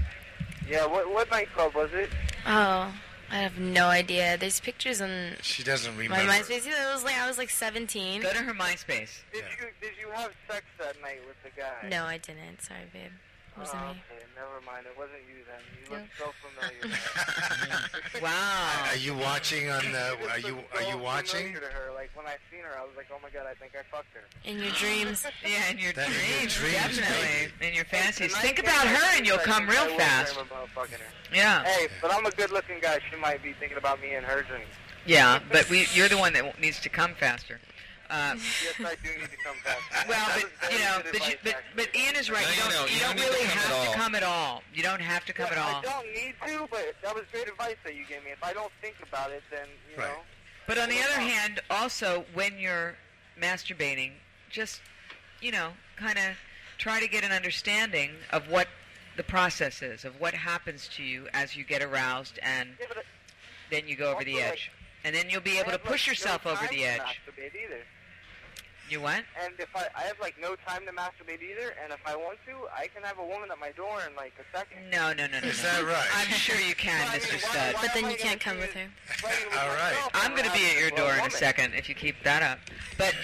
Yeah, what nightclub was it? Oh, I have no idea. There's pictures on She doesn't my remember. MySpace. It was like I was like 17. Go to her MySpace. Did you have sex that night with the guy? No, I didn't. Sorry, babe. It wasn't me. Okay, never mind. It wasn't you then. You No. look so familiar. Wow. Are you watching on the? Just Are you looked so watching? familiar to her. Like when I seen her, I was like, oh my god, I think I fucked her. In your dreams. Yeah, in your That in your dreams, dreams, definitely. baby. In your fantasies. Tonight, Think man, about I her think and you'll I come think real I will fast. dream about fucking her. Yeah. Hey, but I'm a good-looking guy. She might be thinking about me in her dreams. Yeah, but you're the one that needs to come faster. Yes, I do need to come back. Well, That but was very you know, good but, you, advice, but actually. Ian is right. No, You you don't don't need to really come at have to all. come at all. You don't have to come at all. I don't need to, but that was great advice that you gave me. If I don't think about it, then, you Right. know. But on the other hand, also when you're masturbating, just kind of try to get an understanding of what the process is, of what happens to you as you get aroused, and Yeah, but then you go over the Also, like, edge, and then you'll be I able to have, push like, yourself no over time the to edge. masturbate either. You what? And if I have like no time to masturbate either, and if I want to, I can have a woman at my door in like a second. No. Is that right? I'm sure you can, Well, I mean, Mr. why- Stud. why But then am I you can't gonna come with be her. playing with All right. myself I'm when going to I be have at your a door in a woman? second if you keep that up. But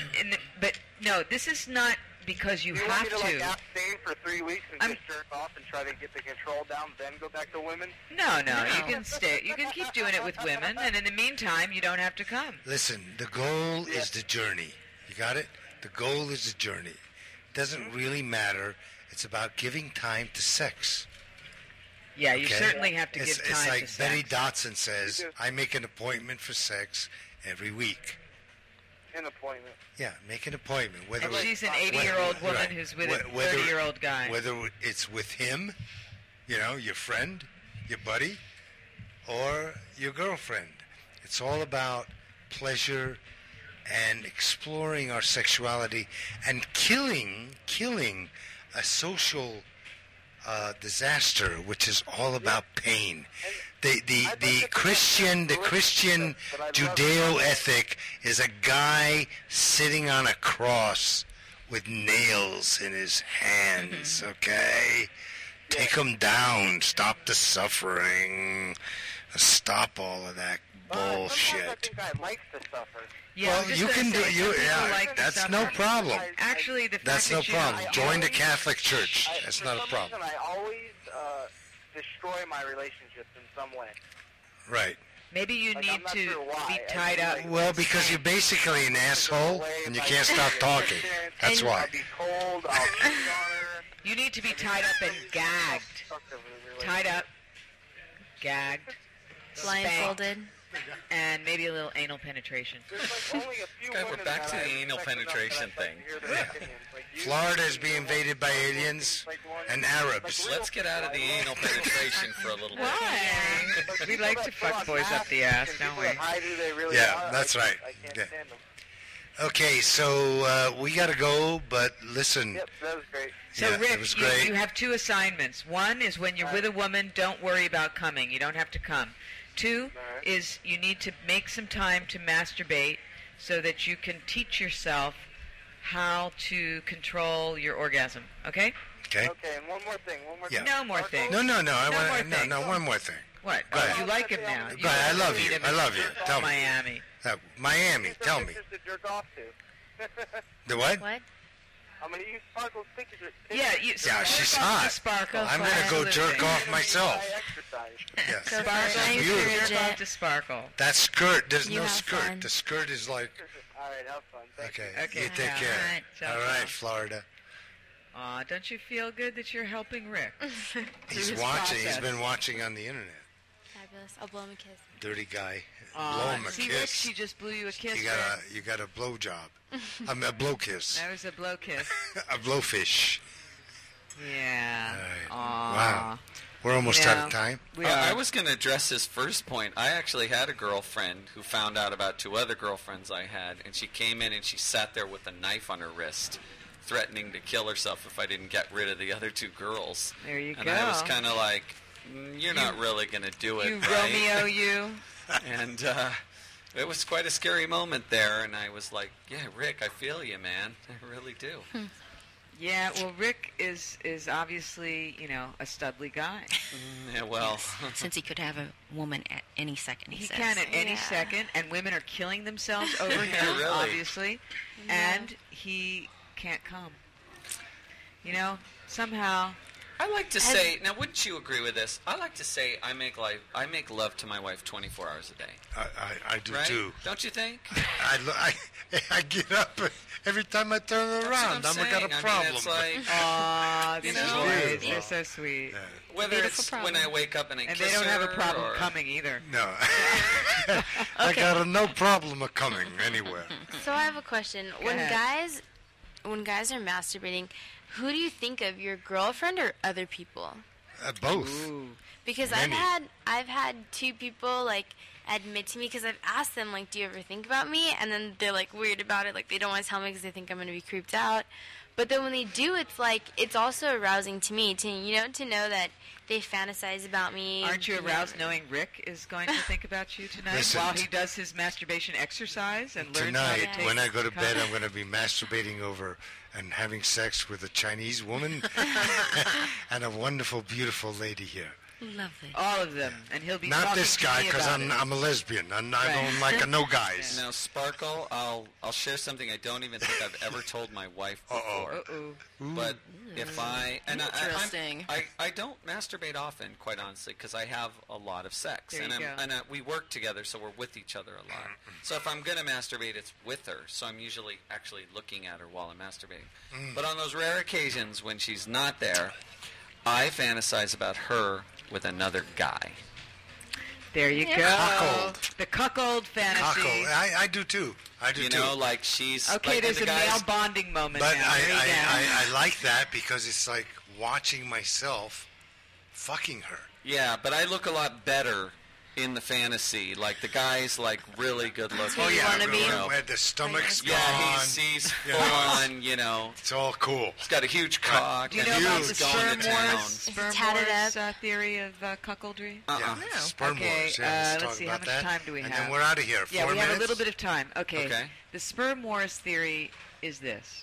no, this is not because you You have want me to like to. abstain for 3 weeks and I'm- just jerk off and try to get the control down, then go back to women? No, you No. can stay. You can keep doing it with women, and in the meantime, you don't have to come. Listen, the goal is the journey. You got it? The goal is the journey. It doesn't really matter. It's about giving time to sex. Yeah, you Okay? certainly have to it's, give it's time like to Betty sex. Dotson says, You do. I make an appointment for sex every week. An appointment. Yeah, make an appointment. Whether And it- she's an 80-year-old woman Right. who's with a Wh- whether- 30-year-old guy. Whether it's with him, your friend, your buddy, or your girlfriend. It's all about pleasure and exploring our sexuality and killing a social disaster, which is all about pain. The Christian Judeo ethic is a guy sitting on a cross with nails in his hands. Okay, take him down. Stop the suffering. Stop all of that Sometimes I bullshit. think I like to suffer. Yeah, Well, I'm just you gonna can say do some you. people Yeah, like to that's suffer. no problem. Actually, the fact That's no that you problem. I Join the always- Catholic Church. That's For not a some problem. reason, I always destroy my relationships in some way. Right. Maybe you Like, need I'm not to sure why. be I tied mean, up. like- Well, because you're basically an asshole and you can't stop talking. That's And- why. I'll be cold. I'll cheat on her. You need to be tied up and gagged. Tied up, gagged, spanked, Blindfolded. and maybe a little anal penetration. There's like only a few Okay, we're women back that to I the anal respect enough penetration that I'd like thing. to hear their opinions. Like you, Florida is being invaded by aliens and Arabs. Let's get out of the anal penetration for a little bit. Why? We like to fuck boys up the ass, don't we? Yeah, that's right. I can't Yeah. stand them. Okay, so we got to go, but listen. Yep, that was great. So, Yeah, Rick, it was great. you have two assignments. One is when you're with a woman, don't worry about coming. You don't have to come. Two Alright. is you need to make some time to masturbate so that you can teach yourself how to control your orgasm. Okay? Okay. Okay, and one more thing. Yeah. No more things. No, I No want more no, things. no, one more thing. What? Go Oh, ahead. you like him now. Go ahead. I love meet you. him I in love you. Tell me. Miami. Miami, tell me. Pictures to jerk off to. The what? What? I'm gonna use Sparkle's pictures. Yeah, you, Yeah, she's jerk off to hot. Sparkle. I'm going to go jerk off I myself. exercise. Yes. Go for it. Sparkle. I Beautiful. encourage Jerk off it. to Sparkle. That skirt, there's You no have skirt. fun. The skirt is like, All right, have fun. Thank okay, you. Okay, you take yeah. care. All right, ciao, All right, ciao. Florida. Aw, don't you feel good that you're helping Rick? He's his watching. He's process. been watching on the internet. Fabulous. I'll blow him a kiss. Dirty guy. Blow Aw, him a see, Rick, kiss. she just blew you a kiss. You Rick. got a blow job. I mean, a blow kiss. That was a blow kiss. A blowfish. Yeah. All right. Aw. Wow. We're almost out of No. time. We I are. was going to address his first point. I actually had a girlfriend who found out about two other girlfriends I had, and she came in and she sat there with a knife on her wrist, threatening to kill herself if I didn't get rid of the other two girls. There you And go. I was kind of like, you're not really going to do it, You right? Romeo, you. And it was quite a scary moment there, and I was like, yeah, Rick, I feel you, man. I really do. Yeah, well, Rick is obviously, a studly guy. Yeah, well, Since he could have a woman at any second, he says. Can at any Yeah. second, and women are killing themselves over him, Really? obviously, and he can't come. Somehow, I like to say, now wouldn't you agree with this? I like to say I make love to my wife 24 hours a day. I do Right? too. Don't you think? I get up every time I turn around. That's what I've got a saying. problem. I mean, it's like, aw, You these know, boys, beautiful. they're so sweet. Yeah. whether Beautiful it's problem. when I wake up and I And kiss they don't have a her, problem or, coming either. No. I got no problem of coming anywhere. So I have a question. Go When ahead. guys are masturbating, who do you think of, your girlfriend or other people? Both. Ooh. Because Many. I've had two people admit to me, because I've asked them do you ever think about me? And then they're weird about it, they don't want to tell me because they think I'm gonna be creeped out. But then when they do, it's also arousing to me to know that they fantasize about me. Aren't you and, aroused knowing Rick is going to think about you tonight Listen, while he does his masturbation exercise and learns how to Tonight, take when I go to bed, cum? I'm going to be masturbating over and having sex with a Chinese woman and a wonderful, beautiful lady here. Lovely. All of them, and he'll be Not talking this to guy, me because about it. I'm a lesbian. And I Right. don't like no guys. Now, Sparkle, I'll share something I don't even think I've ever told my wife before. Uh-oh. But if I and Interesting. I don't masturbate often, quite honestly, because I have a lot of sex, There and you go. we work together, so we're with each other a lot. So if I'm gonna masturbate, it's with her. So I'm usually actually looking at her while I'm masturbating. But on those rare occasions when she's not there, I fantasize about her with another guy. There you go. Cuckold. The cuckold fantasy. Cockle. I do too. I do You too. know, like she's Okay, like, there's and a the guys, male bonding moment But now. There you go. I like that because it's like watching myself fucking her. Yeah, but I look a lot better in the fantasy. Like the guy's really good looking. Oh, you wanna be? Where the stomach's Yeah, gone. he's you full know. on, It's all cool. he's got a huge cock. Do you and know about he's the going sperm to town. wars, sperm tatted wars up. theory of cuckoldry? Yeah, No. sperm Okay, wars. Yeah, let's let's talk see, about how much that. time do we and have? then we're out of here. Yeah, 4 we have minutes? a little bit of time. Okay. Okay. The sperm wars theory is this.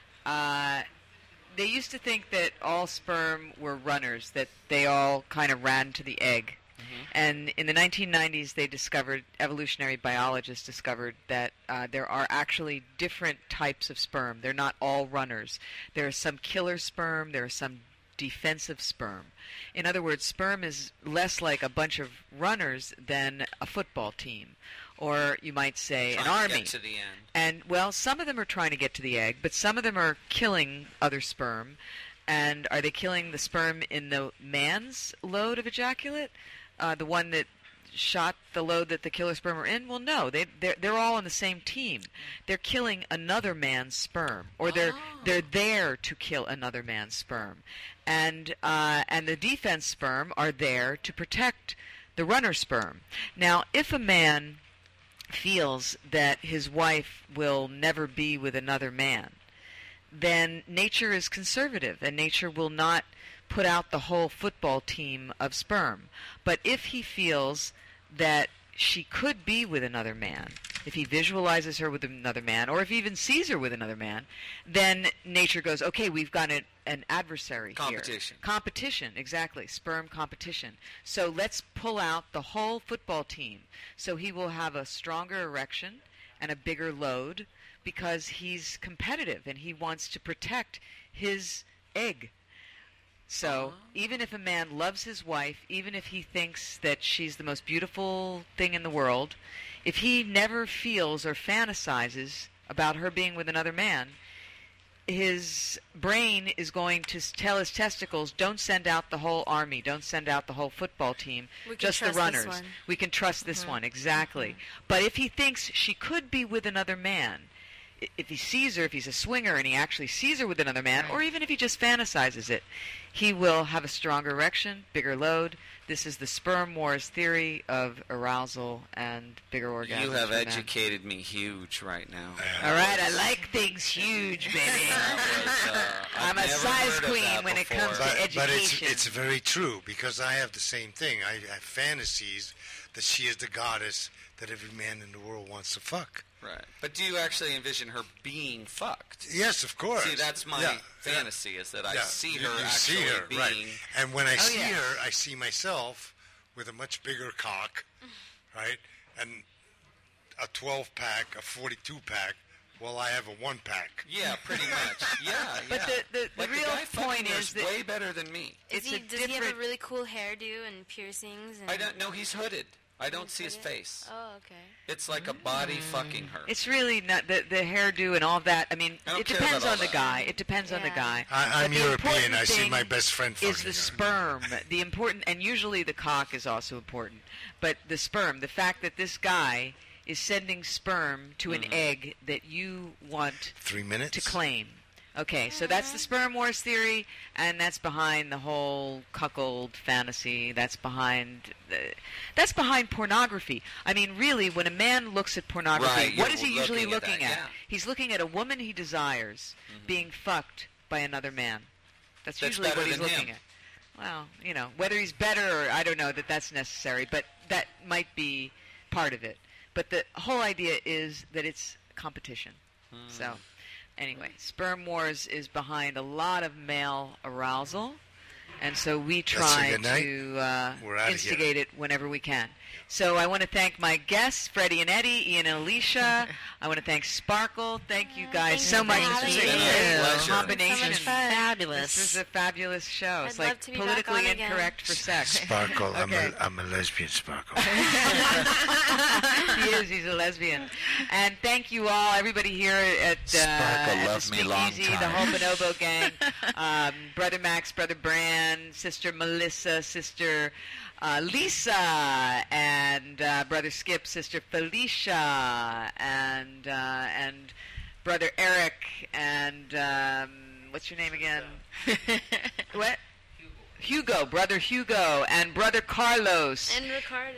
They used to think that all sperm were runners, that they all kind of ran to the egg. And in the 1990s, evolutionary biologists discovered that there are actually different types of sperm. They're not all runners. There are some killer sperm. There are some defensive sperm. In other words, sperm is less like a bunch of runners than a football team, or you might say an army. Get to the end. And, well, some of them are trying to get to the egg, but some of them are killing other sperm. And are they killing the sperm in the man's load of ejaculate? The one that shot the load that the killer sperm are in? Well, no. They're all on the same team. They're killing another man's sperm, or they're there to kill another man's sperm. And the defense sperm are there to protect the runner sperm. Now, if a man feels that his wife will never be with another man, then nature is conservative, and nature will not put out the whole football team of sperm. But if he feels that she could be with another man, if he visualizes her with another man, or if he even sees her with another man, then nature goes, okay, we've got an adversary Competition. here. Competition, exactly. Sperm competition. So let's pull out the whole football team. So he will have a stronger erection and a bigger load because he's competitive and he wants to protect his egg. So even if a man loves his wife, even if he thinks that she's the most beautiful thing in the world, if he never feels or fantasizes about her being with another man, his brain is going to tell his testicles, don't send out the whole army, don't send out the whole football team, just the runners. We can trust this one, exactly. But if he thinks she could be with another man, if he sees her, if he's a swinger and he actually sees her with another man, or even if he just fantasizes it, he will have a stronger erection, bigger load. This is the sperm wars theory of arousal and bigger orgasms. You have for men. educated me huge right now. All right, I like things huge, baby. I'm a size queen when it comes to education. But it's very true, because I have the same thing. I have fantasies that she is the goddess that every man in the world wants to fuck. Right. But do you actually envision her being fucked? Yes, of course. See, that's my fantasy, is that I see her you actually see her, being... right. And when I see her, I see myself with a much bigger cock, right? And a 12-pack, a 42-pack, while I have a 1-pack. Yeah, pretty much. Yeah, But the like real the guy point is is that way better than me. Does he have a really cool hairdo and piercings? And I don't know. He's hooded. I don't see his face. Oh, okay. It's like a body fucking her. It's really not the hairdo and all that. I mean, I don't it care depends about on all the that. guy. It depends on the guy. I'm But the European. important I see thing my best friend fucking is the her. sperm. The important, and usually the cock is also important. But the sperm, the fact that this guy is sending sperm to an egg that you want 3 minutes to claim. Okay, so that's the sperm wars theory, and that's behind the whole cuckold fantasy. That's behind pornography. I mean, really, when a man looks at pornography, what is he usually looking at? He's looking at a woman he desires being fucked by another man. That's usually what he's looking at. Well, you know, whether he's better or I don't know that's necessary, but that might be part of it. But the whole idea is that it's competition. So... Anyway, Sperm Wars is behind a lot of male arousal, and so we try to instigate it whenever we can. So I want to thank my guests, Freddie and Eddie, Ian and Alicia. I want to thank Sparkle. Thank you guys so much for being here. Combination. Fabulous. This is a fabulous show. It's I'd love like to be back politically on again. incorrect for sex. Sparkle. Okay. I'm a lesbian, Sparkle. He is. He's a lesbian. And thank you all, everybody here at Sparkle the loved me long Speakeasy, the time. whole Bonobo gang. Brother Max, Brother Bran, Sister Melissa, Sister Lisa, and Brother Skip, Sister Felicia, and Brother Eric, and what's your name again? What? Hugo, Brother Hugo, and Brother Carlos. And Ricardo.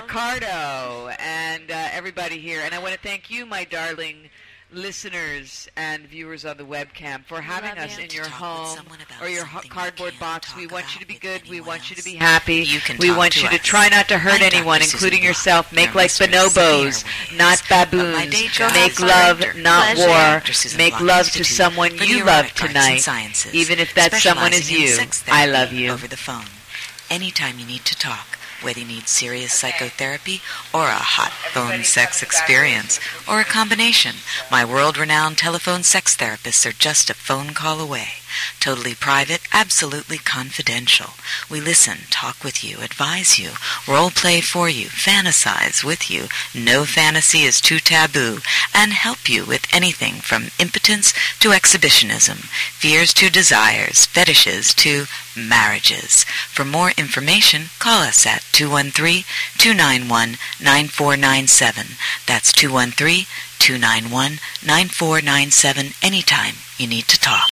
And everybody here. And I want to thank you, my darling listeners and viewers on the webcam, for having us in your home or your cardboard box. We want you to be good. We want you to be happy. We want you to try not to hurt anyone, including yourself. Make like bonobos, not baboons. Make love, not war. Make love to someone you love tonight, even if that someone is you. I love you. Over the phone. Anytime you need to talk, Whether you need serious psychotherapy or a hot phone sex experience or a combination, my world-renowned telephone sex therapists are just a phone call away. Totally private, absolutely confidential. We listen, talk with you, advise you, role play for you, fantasize with you. No fantasy is too taboo, and help you with anything from impotence to exhibitionism, fears to desires, fetishes to marriages. For more information, call us at 213-291-9497. That's 213-291-9497 anytime you need to talk.